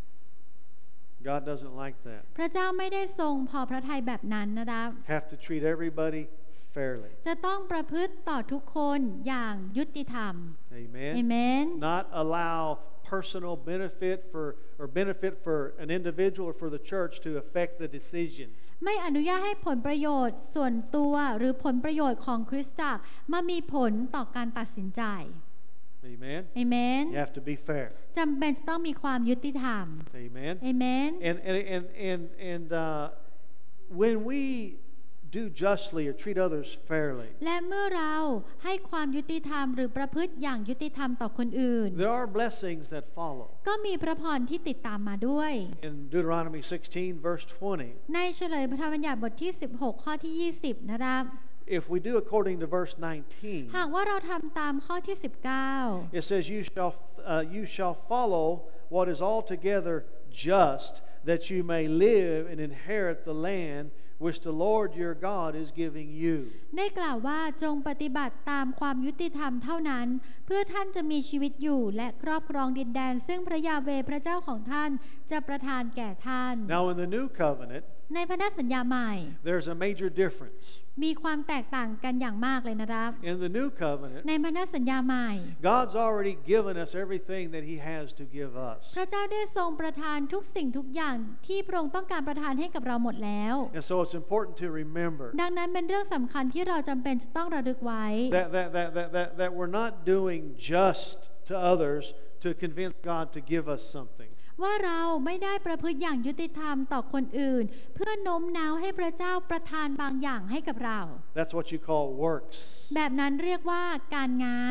God doesn't like that. พระเจ้าไม่ได้ทรงพอพระทัยแบบนั้นนะครับ Have to treat everybody fairly. จะต้องประพฤติต่อทุกคนอย่างยุติธรรม Amen. เอเมน Not allow personal benefit for or benefit for an individual or for the church to affect the decisions. ไม่อนุญาตให้ผลประโยชน์ส่วนตัวหรือผลประโยชน์ของคริสตจักรมามีผลต่อการตัดสินใจ Amen. เอเมน You have to be fair. จำเป็นจะต้องมีความยุติธรรม Amen. เอเมน And and and and and uh, when we do justly or treat others fairly, และเมื่อเราให้ความยุติธรรมหรือประพฤติอย่างยุติธรรมต่อคนอื่น there are blessings that follow. ก็มีพระพรที่ติดตามมาด้วย In Deuteronomy sixteen, verse twenty, ในเฉลยพระธรรมบัญญัติบทที่สิบหกข้อที่ยี่สิบนะครับ if we do according to verse nineteen, หากว่าเราทำตามข้อที่สิบเก้า it says, "You shall uh, you shall follow what is altogether just, that you may live and inherit the land which the Lord your God is giving you." ได้กล่าวว่าจงปฏิบัติตามความยุติธรรมเท่านั้น เพื่อท่านจะมีชีวิตอยู่และครอบครองดินแดน ซึ่งพระยาเวห์พระเจ้าของท่านจะประทานแก่ท่าน Now, in the new covenant, ในพันธสัญญาใหม่ there's a major difference. มีความแตกต่างกันอย่างมากเลยนะครับ In the new covenant, ในพันธสัญญาใหม่ God's already given us everything that He has to give us. พระเจ้าได้ทรงประทานทุกสิ่งทุกอย่างที่พระองค์ต้องการประทานให้กับเราหมดแล้ว And so it's important to remember ดังนั้นเป็นเรื่องสำคัญที่เราจำเป็นจะต้องระลึกไว้ that, that, that, that, that, that we're not doing just to others to convince God to give us something. ว่าเราไม่ได้ประพฤติอย่างยุติธรรมต่อคนอื่น เพื่อโน้มน้าวให้พระเจ้าประทานบางอย่างให้กับเรา That's what you call works. แบบนั้นเรียกว่าการงาน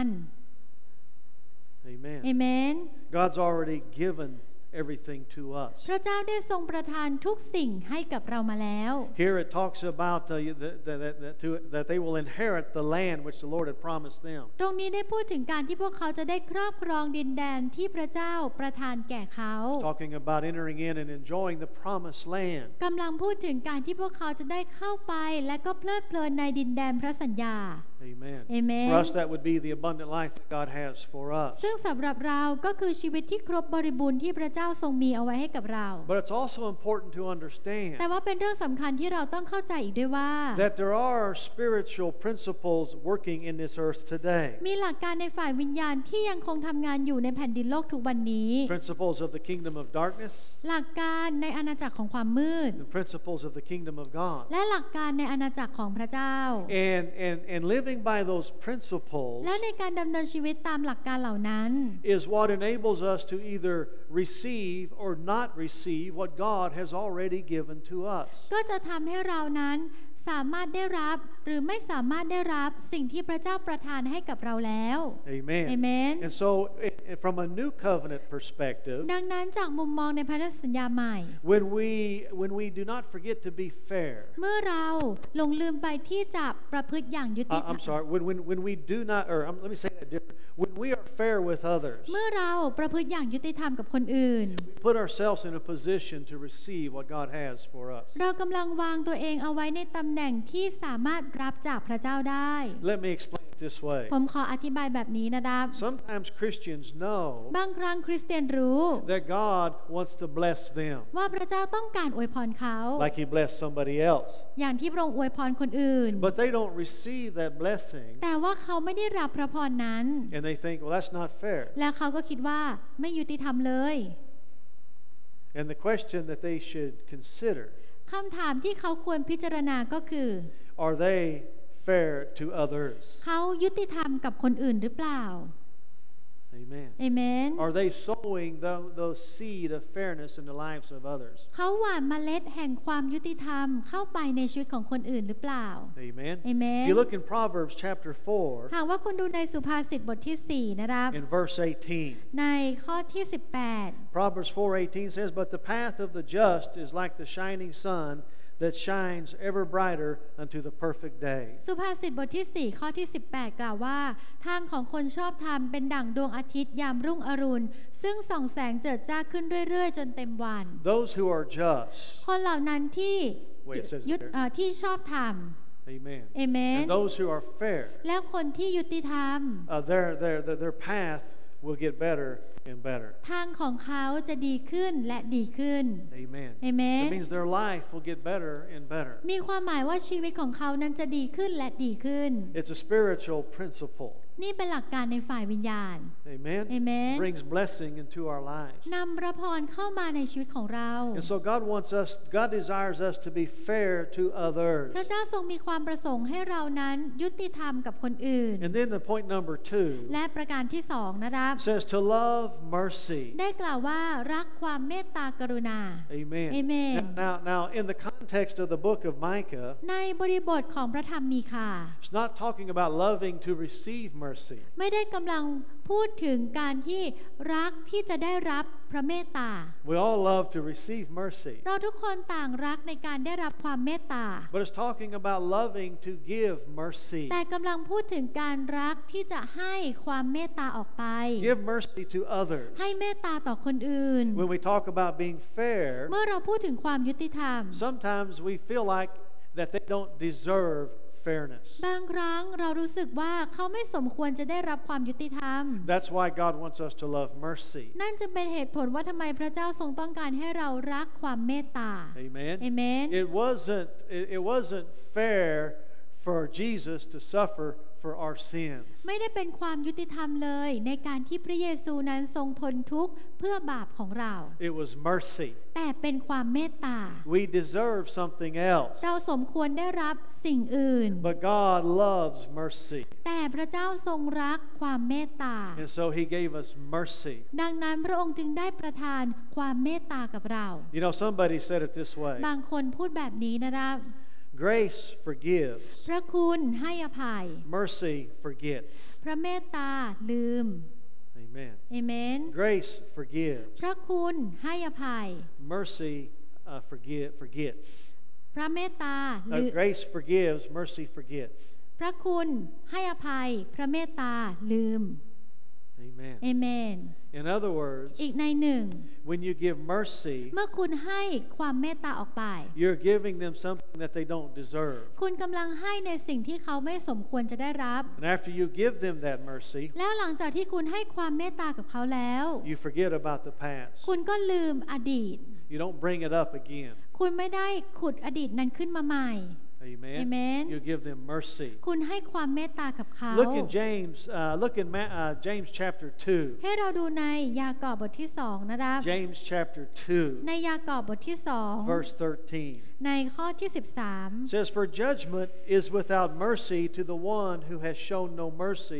Amen. เอเมน God's already given everything to us. พระเจ้าได้ทรงประทานทุกสิ่งให้กับเรามาแล้ว Here it talks about uh, that, that, that, to, that they will inherit the land which the Lord had promised them. ตรงนี้ได้พูดถึงการที่พวกเขาจะได้ครอบครองดินแดนที่พระเจ้าประทานแก่เขา Talking about entering in and enjoying the promised land. กำลังพูดถึงการที่พวกเขาจะได้เข้าไปและก็เพลิดเพลินในดินแดนพระสัญญา Amen. Amen. For us, that would be the abundant life that God has for us. ซึ่งสำหรับเราก็คือชีวิตที่ครบบริบูรณ์ที่พระเจ้าทรงมีเอาไว้ให้กับเรา But it's also important to understand แต่ว่าเป็นเรื่องสำคัญที่เราต้องเข้าใจอีกด้วยว่า that there are spiritual principles working in this earth today. มีหลักการในฝ่ายวิญญาณที่ยังคงทำงานอยู่ในแผ่นดินโลกทุกวันนี้ Principles of the kingdom of darkness, หลักการในอาณาจักรของความมืด and principles of the kingdom of God. และหลักการในอาณาจักรของพระเจ้า And, and, and living by those principles และในการดำเนินชีวิตตามหลักการเหล่านั้น is what enables us to either receive or not receive what God has already given to us. ก็จะทำให้เรานั้นสามารถได้รับหรือไม่สามารถได้รับสิ่งที่พระเจ้าประทานให้กับเราแล้ว Amen. Amen. And so, from a new covenant perspective, ดังนั้นจากมุมมองในพันธสัญญาใหม่ when we when we do not forget to be fair, เมื่อเราหลงลืมไปที่จะประพฤติอย่างยุติ uh, ธรร I'm ม sorry, when when when we do not, or um, let me say that different. When we are fair with others, เมื่อเราประพฤติอย่างยุติธรรมกับคนอื่น we put ourselves in a position to receive what God has for us. เรากำลังวางตัวเองเอาไว้ในตำแหน่งที่สามารถรับจากพระเจ้าได้ Let me explain it this way. ผมขออธิบายแบบนี้นะครับ Sometimes Christians know บางครั้งคริสเตียนรู้ that God wants to bless them, ว่าพระเจ้าต้องการอวยพรเขา like He blessed somebody else. อย่างที่พระองค์อวยพรคนอื่น But they don't receive that blessing, แต่ว่าเขาไม่ได้รับพระพรนั้น and they think, well, that's not fair. และเขาก็คิดว่าไม่ยุติธรรมเลย And the question that they should consider, คำถามที่เขาควรพิจารณาก็คือ are they fair to others? เขายุติธรรมกับคนอื่นหรือเปล่า Amen. เอเมน Are they sowing those, those seed of fairness in the lives of others? เขาหว่านเมล็ดแห่งความยุติธรรมเข้าไปในชีวิตของคนอื่นหรือเปล่า Amen. Amen. If you look in Proverbs chapter four, หากว่าคุณดูในสุภาษิตบทที่สี่นะครับ in verse eighteen, ในข้อที่สิบแปด Proverbs four eighteen says, "But the path of the just is like the shining sun that shines ever brighter unto the perfect day." สุภาษิตบทที่สี่ข้อที่สิบแปดกล่าวว่าทางของคนชอบธรรมเป็นดั่งดวงอาทิตย์ยามรุ่งอรุณซึ่งส่องแสงเจิดจ้าขึ้นเรื่อยๆจนเต็มวัน Those who are just, คนเหล่านั้นที่ Wait, it says ยุ there. เอ่อที่ชอบธรรม Amen. เอเมน And those who are fair, แล้วคนที่ยุติธรรม uh, their their their their path will get better and better. ทางของเขาจะดีขึ้นและดีขึ้น Amen. Amen. That means their life will get better and better. มีความหมายว่าชีวิตของเขานั้นจะดีขึ้นและดีขึ้น It's a spiritual principle. นี่เป็นหลักการในฝ่ายวิญญาณ Amen. Amen. Brings blessing into our lives. นำพระพรเข้ามาในชีวิตของเรา And so God wants us, God desires us to be fair to others. พระเจ้าทรงมีความประสงค์ให้เรานั้นยุติธรรมกับคนอื่น And then the point number two และประการที่สองนะครับ says to love mercy. ได้กล่าวว่ารักความเมตตากรุณา Amen. Amen. Now, now, in the context of the book of Micah, ในบริบทของพระธรรมมีคา it's not talking about loving to receive mercy. ไม่ได้กำลังพูดถึงการที่รักที่จะได้รับพระเมตตา We all love to receive mercy. เราทุกคนต่างรักในการได้รับความเมตตา But it's talking about loving to give mercy. แต่กำลังพูดถึงการรักที่จะให้ความเมตตาออกไป Give mercy to others. ให้เมตตาต่อคนอื่น When we talk about being fair, เมื่อเราพูดถึงความยุติธรรม sometimes we feel like that they don't deserve fairness. บางครั้งเรารู้สึกว่าเขาไม่สมควรจะได้รับความยุติธรรม That's why God wants us to love mercy. นั่นจึงเป็นเหตุผลว่าทำไมพระเจ้าทรงต้องการให้เรารักความเมตตา Amen. Amen. It wasn't it, it wasn't fair for Jesus to suffer for our sins. ไม่ได้เป็นความยุติธรรมเลยในการที่พระเยซูนั้นทรงทนทุกข์เพื่อบาปของเรา It was mercy. แต่เป็นความเมตตา We deserve something else. เราสมควรได้รับสิ่งอื่น But God loves mercy. แต่พระเจ้าทรงรักความเมตตา And so he gave us mercy. ดังนั้นพระองค์จึงได้ประทานความเมตตากับเรา You know, somebody said it this way. บางคนพูดแบบนี้นะครับ Grace forgives. พระคุณให้อภัย Mercy forgets. พระเมตตาลืม Amen. เอเมน Grace forgives. พระคุณให้อภัย Mercy uh, forget, forgets. พระเมตตา Uh, ลืม grace forgives. Mercy forgets. พระคุณให้อภัย พระเมตตาลืม Amen. เอเมน In other words, อีกในหนึ่ง when you give mercy, เมื่อคุณให้ความเมตตาออกไป you're giving them something that they don't deserve. คุณกำลังให้ในสิ่งที่เขาไม่สมควรจะได้รับ And after you give them that mercy, แล้วหลังจากที่คุณให้ความเมตตากับเขาแล้ว you forget about the past. คุณก็ลืมอดีต You don't bring it up again. คุณไม่ได้ขุดอดีตนั้นขึ้นมาใหม่ Amen. Amen. You give them mercy. คุณให้ความเมตตากับเขา Look in James. Uh, look in Ma- uh, James chapter two. ให้เราดูในยากอบบทที่สองนะครับ James chapter two, ในยากอบบทที่สอง verse thirteen. ในข้อที่สิบสาม It says, "For judgment is without mercy to the one who has shown no mercy,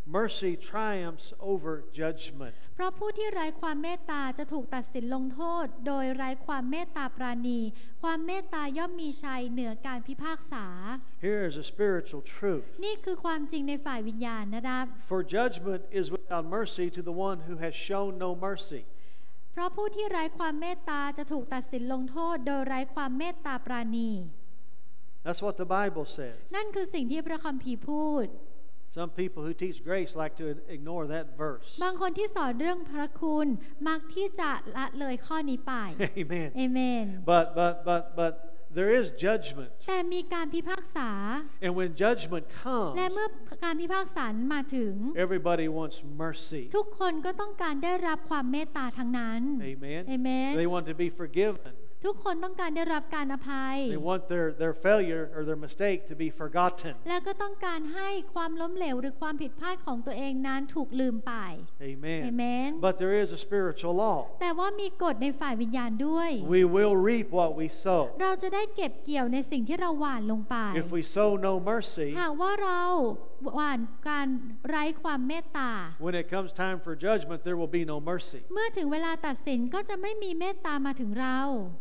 mercy triumphs over judgment. เพราะผู้ที่ไร้ความเมตตาจะถูกตัดสินลงโทษโดยไร้ความเมตตาปราณีความเมตตาย่อมมีชัยเหนือการพิพากษา Here is a spiritual truth. นี่คือความจริงในฝ่ายวิญญาณนะครับ For judgment is without mercy to the one who has shown no mercy. เพราะผู้ที่ไร้ความเมตตาจะถูกตัดสินลงโทษโดยไร้ความเมตตาปราณี That's what the Bible says. นั่นคือสิ่งที่พระคัมภีร์พูด Some people who teach grace like to ignore that verse. บางคนที่สอนเรื่องพระคุณมักที่จะละเลยข้อนี้ไป Amen. เอเมน But but but but there is judgment. แต่มีการพิพากษา And when judgment comes, และเมื่อการพิพากษามาถึง everybody wants mercy. ทุกคนก็ต้องการได้รับความเมตตาทั้งนั้น Amen. เอเมน They want to be forgiven. ทุกคนต้องการได้รับการอภัย They want their their failure or their mistake to be forgotten. แล้วก็ต้องการให้ความล้มเหลวหรือความผิดพลาดของตัวเองนั้นถูกลืมไป Amen. Amen. But there is a spiritual law. แต่ว่ามีกฎในฝ่ายวิญญาณด้วย We will reap what we sow. เราจะได้เก็บเกี่ยวในสิ่งที่เราหว่านลงไป If we sow no mercy, หากว่าเราหว่านการไร้ความเมตตา when it comes time for judgment, there will be no mercy. เมื่อถึงเวลาตัดสินก็จะไม่มีเมตตามาถึงเรา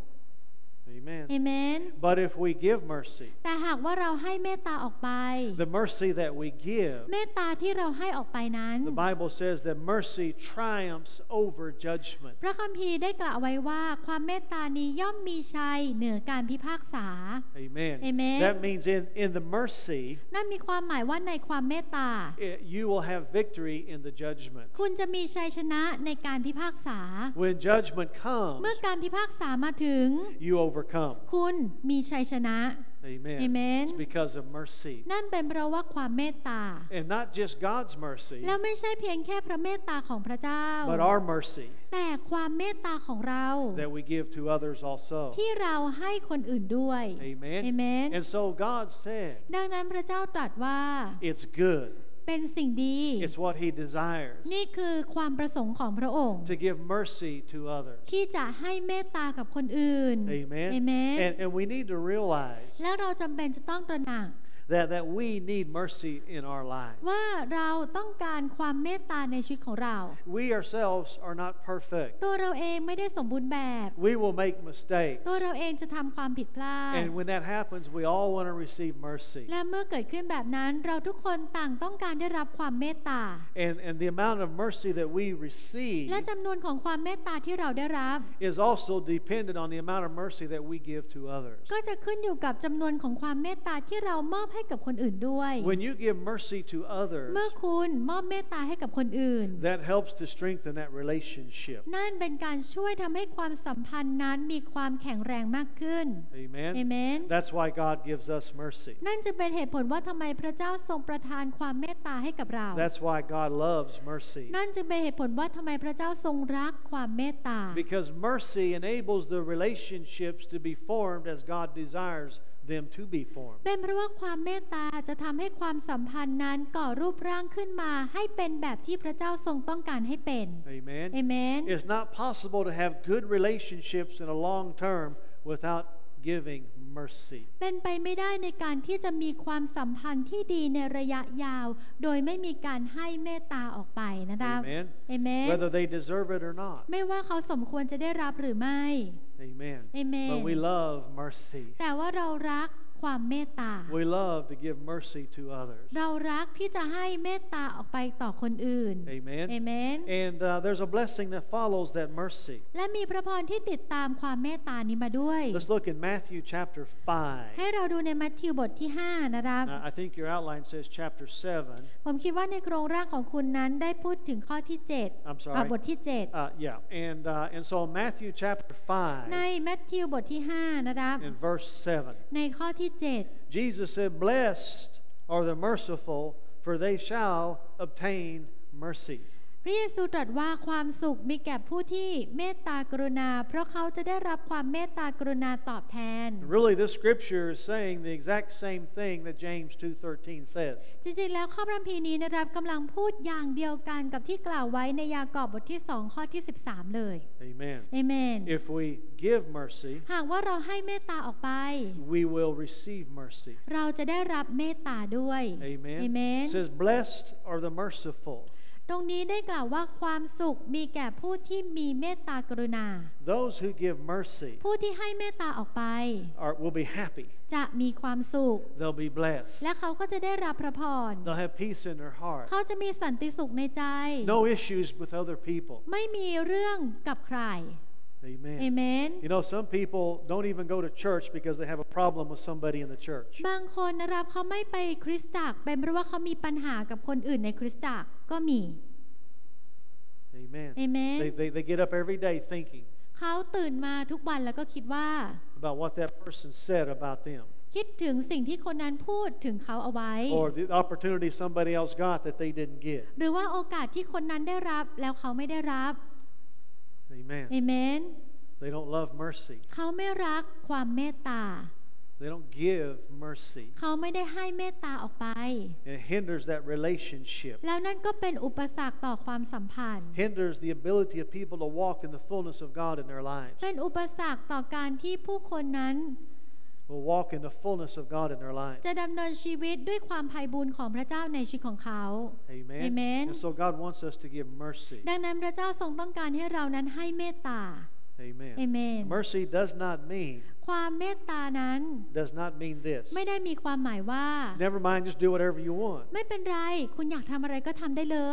Amen. เอเมน But if we give mercy, แต่หากว่าเราให้เมตตาออกไป the mercy that we give, เมตตาที่เราให้ออกไปนั้น the Bible says that mercy triumphs over judgment. พระคัมภีร์ได้กล่าวไว้ว่าความเมตตานี้ย่อมมีชัยเหนือการพิพากษา Amen. Amen. That means in, in the mercy, นั่นมีความหมายว่าในความเมตตา it, you will have victory in the judgment. คุณจะมีชัยชนะในการพิพากษา When judgment เมื่อ comes, การพิพากษามาถึง you overcome. คุณมีชัยชนะ Amen. Amen. It's because of mercy. นั่นเป็นเพราะว่าความเมตตา And not just God's mercy, แล้วไม่ใช่เพียงแค่พระเมตตาของพระเจ้า but our mercy แต่ความเมตตาของเรา that we give to others also. ที่เราให้คนอื่นด้วย Amen. Amen. And so God said, ดังนั้นพระเจ้าตรัสว่า it's good. เป็นสิ่งดี It's what He desires นี่คือความประสงค์ของพระองค์ to give mercy to others. ที่จะให้เมตตากับคนอื่น Amen. Amen. And, and we need to realize แล้วเราจำเป็นจะต้องตระหนัก that, that we need mercy in our lives. ว่าเราต้องการความเมตตาในชีวิตของเรา We ourselves are not perfect. ตัวเราเองไม่ได้สมบูรณ์แบบ We will make mistakes. ตัวเราเองจะทำความผิดพลาด And when that happens, we all want to receive mercy. และเมื่อเกิดขึ้นแบบนั้นเราทุกคนต่างต้องการได้รับความเมตตา And, and the amount of mercy that we receive และจำนวนของความเมตตาที่เราได้รับ is also dependent on the amount of mercy that we give to others. ก็จะขึ้นอยู่กับจำนวนของความเมตตาที่เรามอบให้กับคนอื่นด้วย When you give mercy to others, เมื่อคุณมอบเมตตาให้กับคนอื่น that helps to strengthen that relationship. นั่นเป็นการช่วยทำให้ความสัมพันธ์นั้นมีความแข็งแรงมากขึ้น Amen. Amen. That's why God gives us mercy. นั่นจะเป็นเหตุผลว่าทำไมพระเจ้าทรงประทานความเมตตาให้กับเรา That's why God loves mercy. นั่นจึงเป็นเหตุผลว่าทำไมพระเจ้าทรงรักความเมตตา Because mercy enables the relationships to be formed as God desires them to be formed. เป็นเพราะว่าความเมตตาจะทำให้ความสัมพันธ์นั้นก่อรูปร่างขึ้นมาให้เป็นแบบที่พระเจ้าทรงต้องการให้เป็น Amen. Amen. It's not possible to have good relationships in a long term without giving mercy. เป็นไปไม่ได้ในการที่จะมีความสัมพันธ์ที่ดีในระยะยาว โดยไม่มีการให้เมตตาออกไปนะครับ Amen. Amen. Whether they deserve it or not. ไม่ว่าเขาสมควรจะได้รับหรือไม่ Amen. Amen. But we love mercy. แต่ว่าเรารักความเมตตา We love to give mercy to others. เรารักที่จะให้เมตตาออกไปต่อคนอื่น Amen. Amen. And uh, there's a blessing that follows that mercy. และมีพระพรที่ติดตามความเมตตานี้มาด้วย Let's look in Matthew chapter ให้ five. เราดูในมัทธิวบทที่ห้านะครับ Uh, I think your outline says chapter seven. ผมคิดว่าในโครงร่างของคุณนั้นได้พูดถึงข้อที่เจ็ด I'm อ่ะ sorry. บทที่เจ็ด Uh, yeah. And uh, and so Matthew chapter ใน five มัทธิวบทที่ห้านะครับ in verse seven. ในข้อที่เจ็ด Jesus said, "Blessed are the merciful, for they shall obtain mercy." พระเยซูตรัสว่าความสุขมีแก่ผู้ที่เมตตากรุณาเพราะเขาจะได้รับความเมตตากรุณาตอบแทน Really, this scripture is saying the exact same thing that James two thirteen says. จริงๆแล้วข้อพระคัมภีร์นี้นะครับกำลังพูดอย่างเดียวกันกับที่กล่าวไว้ในยากอบบทที่สองข้อที่สิบสามเลย Amen. เอเมน If we give mercy, หากว่าเราให้เมตตาออกไป we will receive mercy. เราจะได้รับเมตตาด้วย Amen. เอเมน It says, "Blessed are the merciful." ตรงนี้ได้กล่าวว่าความสุขมีแก่ผู้ที่มีเมตตากรุณา Those who give mercy ผู้ที่ให้เมตตาออกไป are, will be happy. จะมีความสุข They'll be blessed. และเขาก็จะได้รับพระพร They'll have peace in their heart. เขาจะมีสันติสุขในใจ No issues with other people. ไม่มีเรื่องกับใคร Amen. เอเมน You know, some people don't even go to church because they have a problem with somebody in the church. บางคนนะครับเขาไม่ไปคริสตจักรเป็นเพราะว่าเขามีปัญหากับคนอื่นในคริสตจักรก็มี Amen. Amen. They, they, they get up every day thinking เขาตื่นมาทุกวันแล้วก็คิดว่า about what that person said about them, คิดถึงสิ่งที่คนนั้นพูดถึงเขาเอาไว้ or the opportunity somebody else got that they didn't get. หรือว่าโอกาสที่คนนั้นได้รับแล้วเขาไม่ได้รับ Amen. เอเมน They don't love mercy. เขาไม่รักความเมตตา They don't give mercy. เขาไม่ได้ให้เมตตาออกไป And it hinders that relationship. แล้วนั่นก็เป็นอุปสรรคต่อความสัมพันธ์ Hinders the ability of people to walk in the fullness of God in their lives. เป็นอุปสรรคต่อการที่ผู้คนนั้น Will walk in the fullness of God in their lives. จะดำเนินชีวิตด้วยความไพบูลย์ของพระเจ้าในชีวิตของเขา Amen. Amen. And so God wants us to give mercy. ดังนั้นพระเจ้าทรงต้องการให้เรานั้นให้เมตตา Amen. Amen. Mercy does not mean ความเมตตานั้น does not mean this. ไม่ได้มีความหมายว่า Never mind, just do whatever you want. ไม่เป็นไรคุณอยากทำอะไรก็ทำได้เลย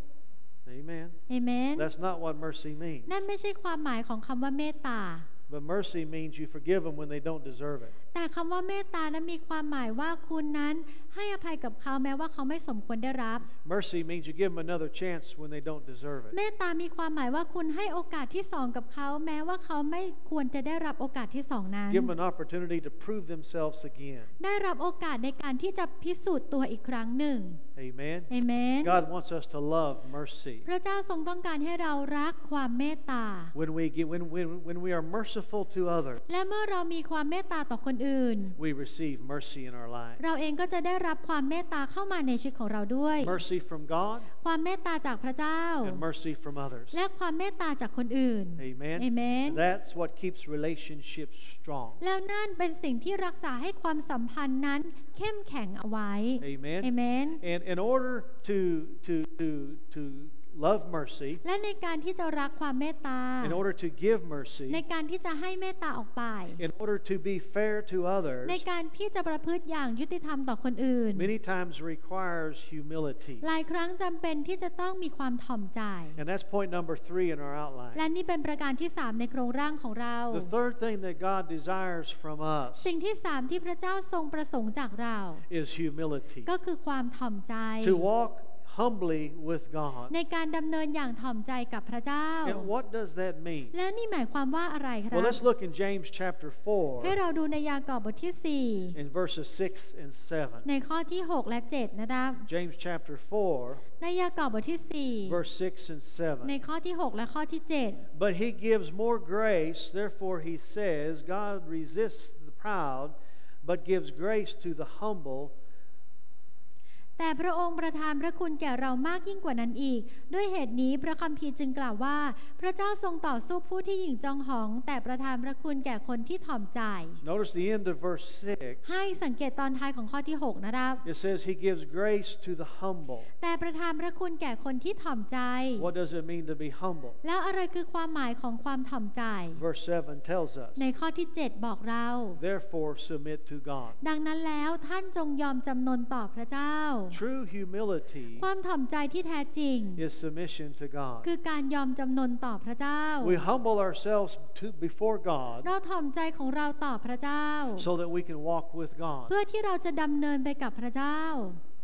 Amen. เอเมน That's not what mercy means. นั่นไม่ใช่ความหมายของคำว่าเมตตา But mercy means you forgive them when they don't deserve it. แต่คำว่าเมตตานั้นมีความหมายว่าคุณนั้นให้อภัยกับเขาแม้ว่าเขาไม่สมควรได้รับ Mercy means you give them another chance when they don't deserve it. เมตตามีความหมายว่าคุณให้โอกาสที่สองกับเขาแม้ว่าเขาไม่ควรจะได้รับโอกาสที่สองนั้น Give them an opportunity to prove themselves again. ได้รับโอกาสในการที่จะพิสูจน์ตัวอีกครั้งหนึ่ง Amen. เอเมน God wants us to love mercy. พระเจ้าทรงต้องการให้เรารักความเมตตา When we get, when, when, when we are merciful to others, และเมื่อเรามีความเมตตาต่อคนอื่น we receive mercy in our lives. เราเองก็จะได้รับความเมตตาเข้ามาในชีวิตของเราด้วย Mercy from God ความเมตตาจากพระเจ้า and mercy from others. และความเมตตาจากคนอื่น Amen. Amen. That's what keeps relationships strong. แล้วนั่นเป็นสิ่งที่รักษาให้ความสัมพันธ์นั้นเข้มแข็งเอาไว้ Amen. Amen. And in order to to to to love mercy, และในการที่จะรักความเมตตา in order to give mercy, ในการที่จะให้เมตตาออกไป in order to be fair to others, ในการที่จะประพฤติอย่างยุติธรรมต่อคนอื่น many times requires humility. หลายครั้งจำเป็นที่จะต้องมีความถ่อมใจ And that's point number three in our outline. และนี่เป็นประการที่สามในโครงร่างของเรา The third thing that God desires from us สิ่งที่สามที่พระเจ้าทรงประสงค์จากเรา is humility. ก็คือความถ่อมใจ To walk humbly with God. ในการดำเนินอย่างถ่อมใจกับพระเจ้า And what does that mean? แล้วนี่หมายความว่าอะไรครั Well, บ let's look in James chapter four ให้เราดูในยากอบบทที่สี่ in verses six and seven. ในข้อที่หกและเจ็ดนะครับ James chapter four, ในยากอบบทที่สี่ verse six and seven. ในข้อที่หกและข้อที่เจ็ด But he gives more grace, therefore he says, God resists the proud, but gives grace to the humble. แต่พระองค์ประทานพระคุณแก่เรามากยิ่งกว่านั้นอีกด้วยเหตุนี้พระคัมภีร์จึงกล่าวว่าพระเจ้าทรงต่อสู้ผู้ที่หยิ่งจองหองแต่ประทานพระคุณแก่คนที่ถ่อมใจ Notice the end of verse six. ให้สังเกตตอนท้ายของข้อที่หกนะครับ It says he gives grace to the humble. แต่ประทานพระคุณแก่คนที่ถ่อมใจ What does it mean to be humble? แล้วอะไรคือความหมายของความถ่อมใจ Verse seven tells us, ในข้อที่เจ็ดบอกเรา therefore submit to God. ดังนั้นแล้วท่านจงยอมจำนนต่อพระเจ้า True humility ความถ่อมใจที่แท้จริง is submission to God. คือการยอมจำนนต่อพระเจ้า We humble ourselves to, before God เราถ่อมใจของเราต่อพระเจ้า so that we can walk with God. เพื่อที่เราจะดำเนินไปกับพระเจ้า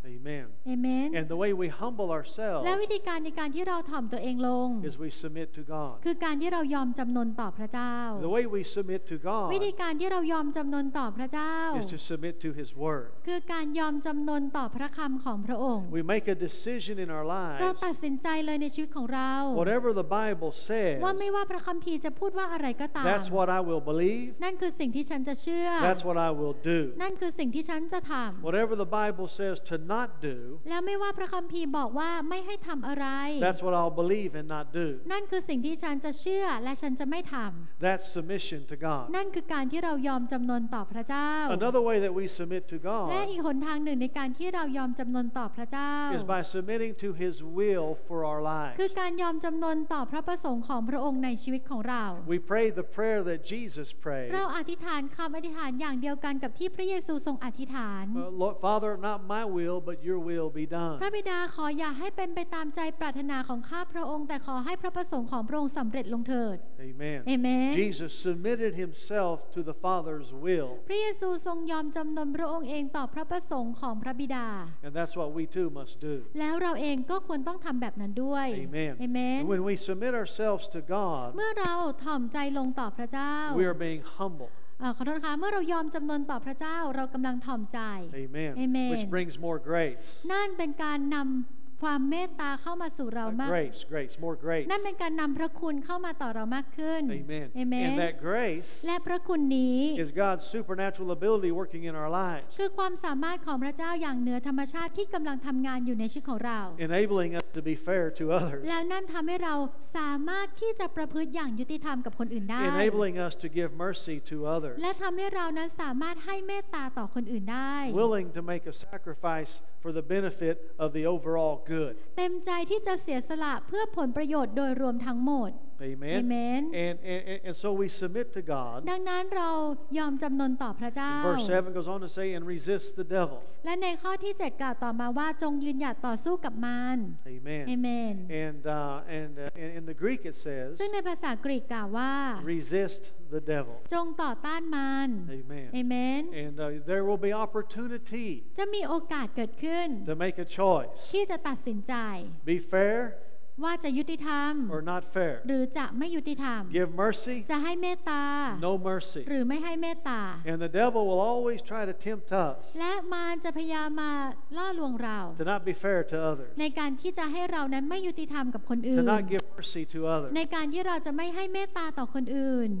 Amen. เอเมน And the way we humble และ ourselves วิธีการในการที่เราถ่อมตัวเองลง is we submit to God. คือการที่เรายอมจำนนต่อพระเจ้า The way we submit to God วิธีการที่เรายอมจำนนต่อพระเจ้า is to submit to His Word. คือการยอมจำนนต่อพระคำของพระองค์ We make a decision in our เรา lives. ตัดสินใจเลยในชีวิตของเรา Whatever the Bible says, ว่าไม่ว่าพระคัมภีร์จะพูดว่าอะไรก็ตาม that's what I will believe. นั่นคือสิ่งที่ฉันจะเชื่อ That's what I will do. นั่นคือสิ่งที่ฉันจะทำ Whatever the Bible says to not do, แล้วไม่ว่าพระคัมภีร์บอกว่าไม่ให้ทำอะไร that's what I'll believe and not do. นั่นคือสิ่งที่ฉันจะเชื่อและฉันจะไม่ทำ That's submission to God. นั่นคือการที่เรายอมจำนนต่อพระเจ้า Another way that we submit to และ God อีกหนทางหนึ่งในการที่เรายอมจำนนต่อพระเจ้า is by submitting to His will for our คือ lives. การยอมจำนนต่อพระประสงค์ของพระองค์ในชีวิตของเรา We pray the prayer that Jesus prayed. เราอธิษฐานคำอธิษฐานอย่างเดียวกันกับที่พระเยซูทรงอธิษฐาน Uh, Lord, Father, not my will, but your will be พ done. ระบิดาขออย่าให้เป็นไปตามใจปรารถนาของข้าพระองค์แต่ขอให้พระประสงค์ของพระองค์สำเร็จลงเถิด Amen. เอเมน Jesus submitted Himself to the Father's will, พระเยซูทรงยอมจำนนพระองค์เองต่อพระประสงค์ของพระบิดา and that's what we too must do. แล้วเราเองก็ควรต้องทำแบบนั้นด้วย Amen. เอเมน And when we submit ourselves to God, เมื่อเราถ่อมใจลงต่อพระเจ้า we are being humble. เอ่อขอโทษนะคะเมื่อเรายอมจำนนต่อพระเจ้าเรากำลังถ่อมใจ Amen. Amen. Which brings more grace. นั่นเป็นการนำความเมตตาเข้ามาสู่เรา Uh, มาก grace, grace, more grace. นั่นเป็นการนำพระคุณเข้ามาต่อเรามากขึ้น Amen. เอเมน And that grace และพระคุณนี้ is God's supernatural ability working in our lives, คือความสามารถของพระเจ้าอย่างเหนือธรรมชาติที่กำลังทำงานอยู่ในชีวิตของเรา enabling us to be fair to others, แล้วนั่นทำให้เราสามารถที่จะประพฤติอย่างยุติธรรมกับคนอื่นได้ enabling us to give mercy to others, และทำให้เรานั้นสามารถให้เมตตาต่อคนอื่นได้ willing to make a sacrifice for the benefit of the overall good. เต็มใจที่จะเสียสละเพื่อผลประโยชน์โดยรวมทั้งหมด Amen. Amen. And, and and so we submit to God. ดังนั้นเรายอมจำนนต่อพระเจ้า Verse seven goes on to say, and resist the devil. และในข้อที่เจ็ดกล่าวต่อมาว่าจงยืนหยัดต่อสู้กับมาร Amen. เอเมน And uh, and uh, in, in the Greek it says, ซึ่งในภาษากรีกกล่าวว่า resist the devil. จงต่อต้านมาร Amen. เอเมน And uh, there will be opportunity จะมีโอกาสเกิดขึ้น to make a choice. ที่จะตัดสินใจ Be fair ว่าจะยุติธรรม or not fair. หรือจะไม่ยุติธรรม Give mercy, จะให้เมตตา no mercy. หรือไม่ให้เมตตา And the devil will always try to tempt us และมารจะพยายามมาล่อลวงเรา to not be fair to others, ในการที่จะให้เรานั้นไม่ยุติธรรมกับคนอื่ to น not give mercy to others. ในการที่เราจะไม่ให้เมตตาต่อคนอื่น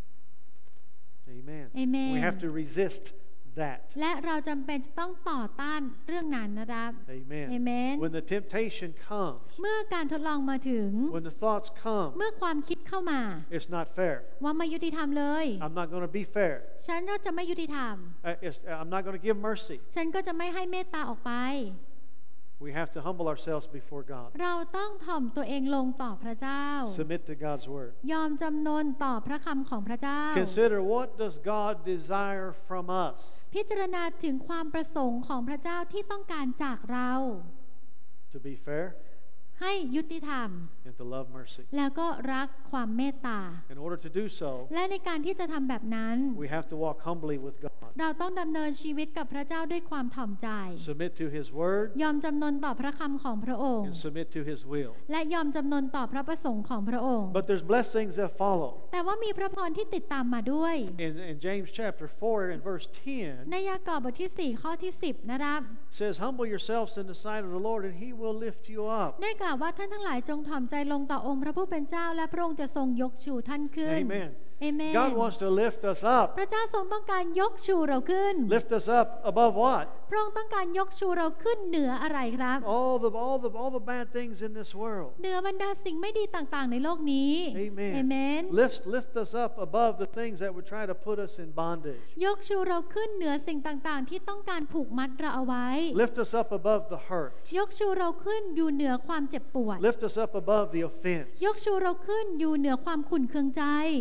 Amen. Amen. We have to resist that. และเราจำเป็นจะต้องต่อต้านเรื่องนั้นนะครับ Amen. Amen. When the temptation comes, เมื่อการทดลองมาถึง when the thoughts come, เมื่อความคิดเข้ามา it's not fair. ว่าไม่ยุติธรรมเลย I'm not going to be fair. ฉันก็จะไม่ยุติธรรม Uh, it's, I'm not going to give mercy. ฉันก็จะไม่ให้เมตตาออกไป We have to humble ourselves before God. เราต้องถ่อมตัวเองลงต่อพระเจ้า Submit to God's word. ยอมจำนนต่อพระคำของพระเจ้า Consider, what does God desire from us? พิจารณาถึงความประสงค์ของพระเจ้าที่ต้องการจากเรา To be fair ให้ยุติธรรม and to love mercy. แล้วก็รักความเมตตา In order to do so, และในการที่จะทำแบบนั้น we have to walk humbly with God. เราต้องดำเนินชีวิตกับพระเจ้าด้วยความถ่อมใจ Submit to His word ยอมจำนนต่อพระคำของพระองค์ and submit to His will. และยอมจำนนต่อพระประสงค์ของพระองค์ But there's blessings that follow. แต่ว่ามีพระพรที่ติดตามมาด้วย In, in James chapter four and verse ten, ในยากอบบทที่สี่ข้อที่สิบนะครับ says, humble yourselves in the sight of the Lord and He will lift you up. ได้กล่าวว่าท่านทั้งหลายจงถ่อมใจลงต่อองค์พระผู้เป็นเจ้าและพระองค์จะทรงยกชูท่านขึ้น Amen. เอเมน God wants to lift us up. พระเจ้าทรงต้องการยกชูเราขึ้น Lift us up above what? พระองค์ต้องการยกชูเราขึ้นเหนืออะไรครับ All the all the all the bad things in this world. เหนือบรรดาสิ่งไม่ดีต่างๆในโลกนี้ Amen. เอเมน Lift lift us up above the things that would try to put us in bondage. ยกชูเราขึ้นเหนือสิ่งต่างๆที่ต้องการผูกมัดเราเอาไว้ Lift us up above the hurt. ยกชูเราขึ้นอยู่เหนือความเจ็บปวด Lift us up above the offense. ยกชูเราขึ้นอยู่เหนือความขุ่นเคืองใจ Amen.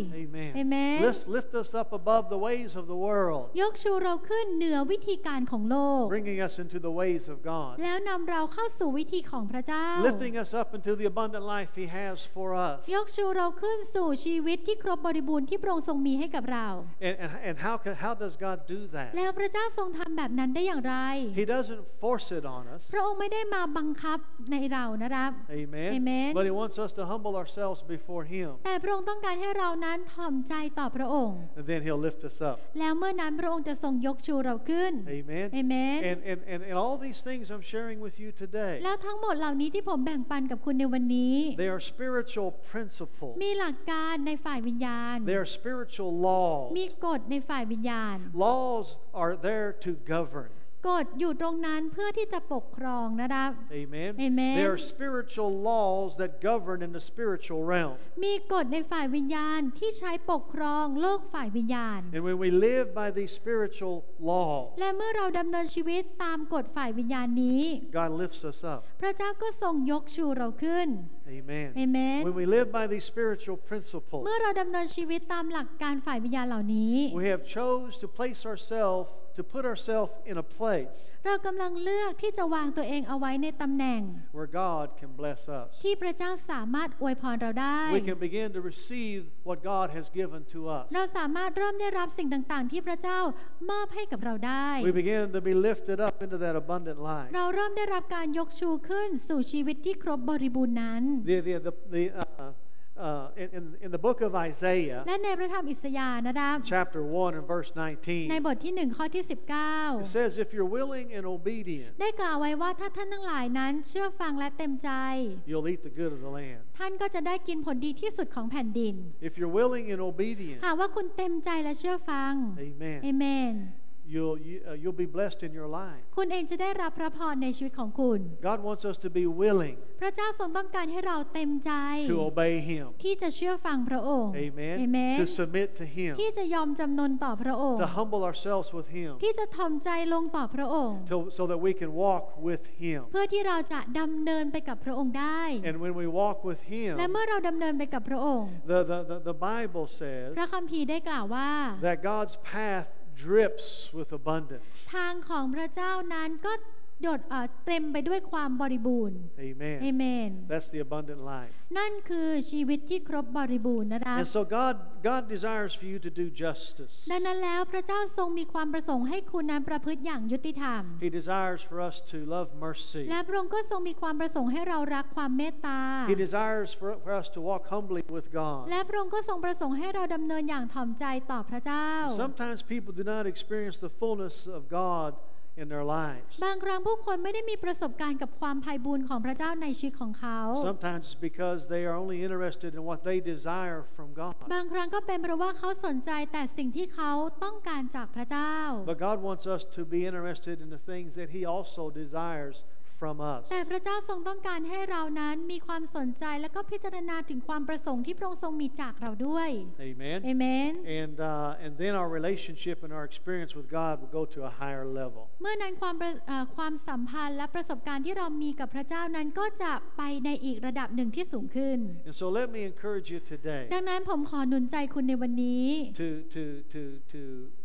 Amen Lift, lift us up above the ways of the world, ยกชูเราขึ้นเหนือวิธีการของโลก bringing us into the ways of God, แล้วนำเราเข้าสู่วิธีของพระเจ้า lifting us up into the abundant life He has for us. ยกชูเราขึ้นสู่ชีวิตที่ครบบริบูรณ์ที่พระองค์ทรงมีให้กับเรา And, and, and how, can, how does God do that? แล้วพระเจ้าทรงทำแบบนั้นได้อย่างไร He doesn't force it on us. พระองค์ไม่ได้มาบังคับในเรานะครับ Amen. Amen. But He wants us to humble ourselves before Him. แต่พระองค์ต้องการให้เรานั้นถ่อมใจต่อพระองค์ And then He'll lift us up. แล้วเมื่อนั้นพระองค์จะทรงยกชูเราขึ้น Amen. Amen. And, and, and, and all these things I'm sharing with you today, แล้วทั้งหมดเหล่านี้ที่ผมแบ่งปันกับคุณในวันนี้ they are spiritual principles. มีหลักการในฝ่ายวิญญาณ They are spiritual มี laws. กฎในฝ่ายวิญญาณ Laws are there to govern. กฎอยู่ตรงนั้นเพื่อที่จะปกครองนะครับ Amen. Amen. There are spiritual laws that govern in the spiritual realm. มีกฎในฝ่ายวิญญาณที่ใช้ปกครองโลกฝ่ายวิญญาณ And when we live by these spiritual laws, และเมื่อเราดำเนินชีวิตตามกฎฝ่ายวิญญาณนี้ God lifts us up. พระเจ้าก็ทรงยกชูเราขึ้น Amen. Amen. When we live by these spiritual principles, เมื่อเราดำเนินชีวิตตามหลักการฝ่ายวิญญาณเหล่านี้ we have chose to place ourselves, to put ourselves in a place เรากำลังเลือกที่จะวางตัวเองเอาไว้ในตำแหน่ง where God can bless us. ที่พระเจ้าสามารถอวยพรเราได้ We can begin to receive what God has given to us. เราสามารถเริ่มได้รับสิ่งต่างๆ ที่พระเจ้ามอบให้กับเราได้ We begin to be lifted up into that abundant life. เราเริ่มได้รับการยกชูขึ้นสู่ชีวิตที่ครบบริบูรณ์นั้น The, the, the, the, uh, uh, in, in, in the book of Isaiah, และในพระธรรมอิสยาห์นะครับ chapter one and verse ใน nineteen, บทที่หนึ่งข้อที่สิบเก้า it says, if you're willing and obedient, ได้กล่าวไว้ว่าถ้าท่านทั้งหลายนั้นเชื่อฟังและเต็มใจ you'll eat the good of the land. ท่านก็จะได้กินผลดีที่สุดของแผ่นดิน If you're willing and obedient, หากว่าคุณเต็มใจและเชื่อฟัง amen, เอเมน you'll, you, uh, you'll be blessed in your life. คุณเองจะได้รับพระพรในชีวิตของคุณ God wants us to be willing พระเจ้าทรงต้องการให้เราเต็มใจ to obey Him. ที่จะเชื่อฟังพระองค์ Amen. เอเมน To submit to Him. ที่จะยอมจำนนต่อพระองค์ To humble ourselves with Him. ที่จะถ่อมใจลงต่อพระองค์ To, so that we can walk with Him. เพื่อที่เราจะดำเนินไปกับพระองค์ได้ And when we walk with Him, และเมื่อเราดำเนินไปกับพระองค์ the, the, the, the Bible says พระคัมภีร์ได้กล่าวว่า that God's path drips with abundance. ทางของพระเจ้านั้นก็หยดเอ่อเต็มไปด้วยความบริบูรณ์ Amen. เอเมน That's the abundant life. นั่นคือชีวิตที่ครบบริบูรณ์นะคะ And so God, God desires for you to do justice. ดังนั้นแล้วพระเจ้าทรงมีความประสงค์ให้คุณนั้นประพฤติอย่างยุติธรรม He desires for us to love mercy. และพระองค์ก็ทรงมีความประสงค์ให้เรารักความเมตตา He desires for, for us to walk humbly with God. และพระองค์ก็ทรงประสงค์ให้เราดำเนินอย่างถ่อมใจต่อพระเจ้า Sometimes people do not experience the fullness of God in their lives. บางครั้งผู้คนไม่ได้มีประสบการณ์กับความไพบูลย์ของพระเจ้าในชีวิตของเขา Sometimes it's because they are only interested in what they desire from God. บางครั้งก็เป็นเพราะว่าเขาสนใจแต่สิ่งที่เขาต้องการจากพระเจ้า But God wants us to be interested in the things that He also desires from us. แต่พระเจ้าทรงต้องการให้เรานั้นมีความสนใจและก็พิจารณาถึงความประสงค์ที่พระองค์ทรงมีจากเราด้วย Amen. เอเมน And uh, and then our relationship and our experience with God will go to a higher level. เมื่อนั้นความประเอ่อความสัมพันธ์และประสบการณ์ที่เรามีกับพระเจ้านั้นก็จะไปในอีกระดับหนึ่งที่สูงขึ้น And so let me encourage you today ดังนั้นผมขอหนุนใจคุณในวันนี้ to to to to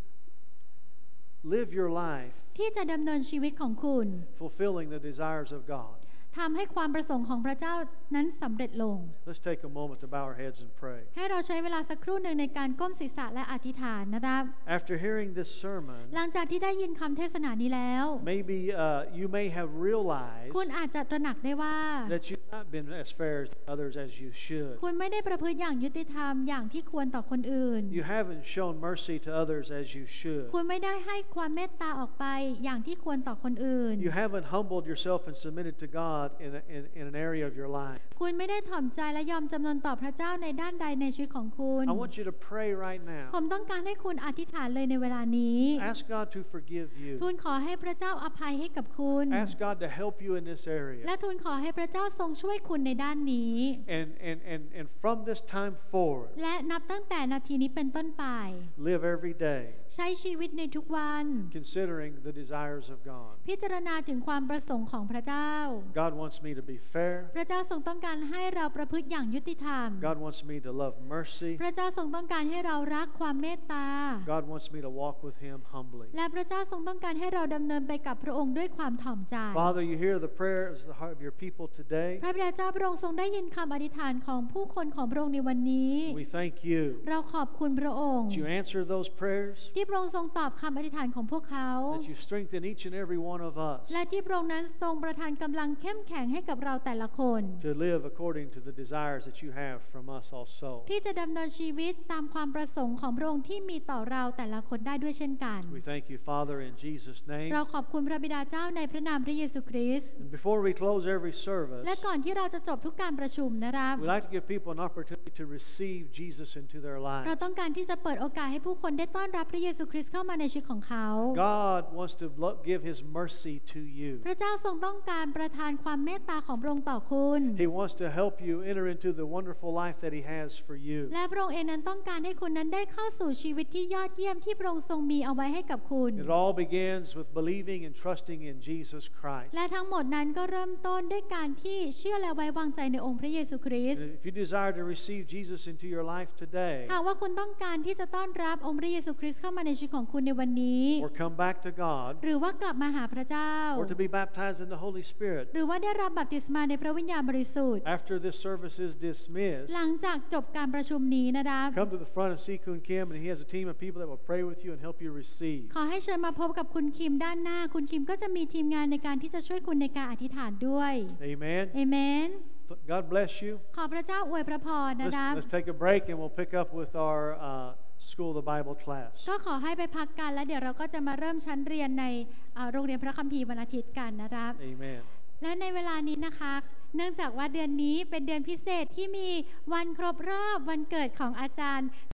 live your life ที่จะดำเนินชีวิตของคุณ fulfilling the desires of God. ทำให้ความประสงค์ของพระเจ้านั้นสำเร็จลง Let's take a moment to bow our heads and pray. ให้เราใช้เวลาสักครู่หนึ่งในการก้มศีรษะและอธิษฐานนะครับ After hearing this sermon, หลังจากที่ได้ยินคำเทศนานี้แล้ว maybe uh, you may have realized คุณอาจจะตระหนักได้ว่า that you've not been as fair to others as you should. คุณไม่ได้ประพฤติอย่างยุติธรรมอย่างที่ควรต่อคนอื่น You haven't shown mercy to others as you should. คุณไม่ได้ให้ความเมตตาออกไปอย่างที่ควรต่อคนอื่น You haven't humbled yourself and submitted to God in, a, in, in an area of your life. คุณไม่ได้ถ่อมใจและยอมจำนนต่อพระเจ้าในด้านใดในชีวิตของคุณ I want you to pray right now. ผมต้องการให้คุณอธิษฐานเลยในเวลานี้ Ask God to forgive ทูล you. ขอให้พระเจ้าอภัยให้กับคุณ Ask God to help you in this และ area. ทูลขอให้พระเจ้าทรงช่วยคุณในด้านนี้ And, and, and, and from this time forward, และนับตั้งแต่นาทีนี้เป็นต้นไป live every day ใช้ชีวิตในทุกวัน considering the desires of God. พิจารณาถึงความประสงค์ของพระเจ้า God wants me to be fair. พระเจ้าทรงต้องการให้เราประพฤติอย่างยุติธรรม God wants me to love mercy. พระเจ้าทรงต้องการให้เรารักความเมตตา God wants me to walk with Him humbly. และพระเจ้าทรงต้องการให้เราดำเนินไปกับพระองค์ด้วยความถ่อมใจ Father, you hear the prayers of your people today. พระบิดาเจ้าพระองค์ทรงได้ยินคำอธิษฐานของผู้คนของพระองค์ในวันนี้ We thank you เราขอบคุณพระองค์ that you answer those prayers, ที่พระองค์ทรงตอบคำอธิษฐานของพวกเขา that you strengthen each and every one of us และที่พระองค์นั้นทรงประทานกำลังเข้มแข็งให้กับเราแต่ละคน to live according to the desires that you have from us also. ที่จะดำเนินชีวิตตามความประสงค์ของพระองค์ที่มีต่อเราแต่ละคนได้ด้วยเช่นกัน We thank you, Father, in Jesus' name. เราขอบคุณพระบิดาเจ้าในพระนามพระเยซูคริสต์ And before we close every service, และก่อนที่เราจะจบทุกการประชุมนะครับ we'd like to give people an opportunity to receive Jesus into their เรา lives. ต้องการที่จะเปิดโอกาสให้ผู้คนได้ต้อนรับพระเยซูคริสต์เข้ามาในชีวิตของเขา God wants to lo- give His mercy to you. พระเจ้าทรงต้องการประทานความเมตตาของพระองค์ต่อคุณ He wants to help you enter into the wonderful life that He has for you. และพระองค์เองนั้นต้องการให้คุณนั้นได้เข้าสู่ชีวิตที่ยอดเยี่ยมที่พระองค์ทรงมีเอาไว้ให้กับคุณ It all begins with believing and trusting in Jesus Christ. และทั้งหมดนั้นก็เริ่มต้นด้วยการที่เชื่อและไว้วางใจในองค์พระเยซูคริสต์ And if you desire to receive Jesus into your life today, หากว่าคุณต้องการที่จะต้อนรับองค์พระเยซูคริสต์เข้ามาในชีวิตของคุณในวันนี้ or come back to God, หรือว่ากลับมาหาพระเจ้า or to be baptized in the Holy Spirit, หรือว่าได้รับบัพติศมาในพระวิญญาณบริสุทธิ์ after this service is dismissed, หลังจากจบการประชุมนี้นะครับ come to the front and see Kun Kim, and he has a team of people that will pray with you and help you receive. ขอให้เชิญมาพบกับคุณคิมด้านหน้า คุณคิมก็จะมีทีมงานในการที่จะช่วยคุณในการอธิษฐานด้วย Amen. เอเมน God bless you. ขอพระเจ้าอวยพระพรนะ Let's, ครับ let's take a break and we'll pick up with our uh, School of the Bible class. ก็ขอให้ไปพักกันแล้วเดี๋ยวเราก็จะมาเริ่มชั้นเรียนในเอ่อโรงเรียนพระคัมภีร์วันอาทิตย์กันนะครับ Amen. และในเวลานี้นะคะ เนื่องจากว่าเดือนนี้เป็นเดือนพิเศษที่มีวันครบรอบวันเกิดของอาจารย์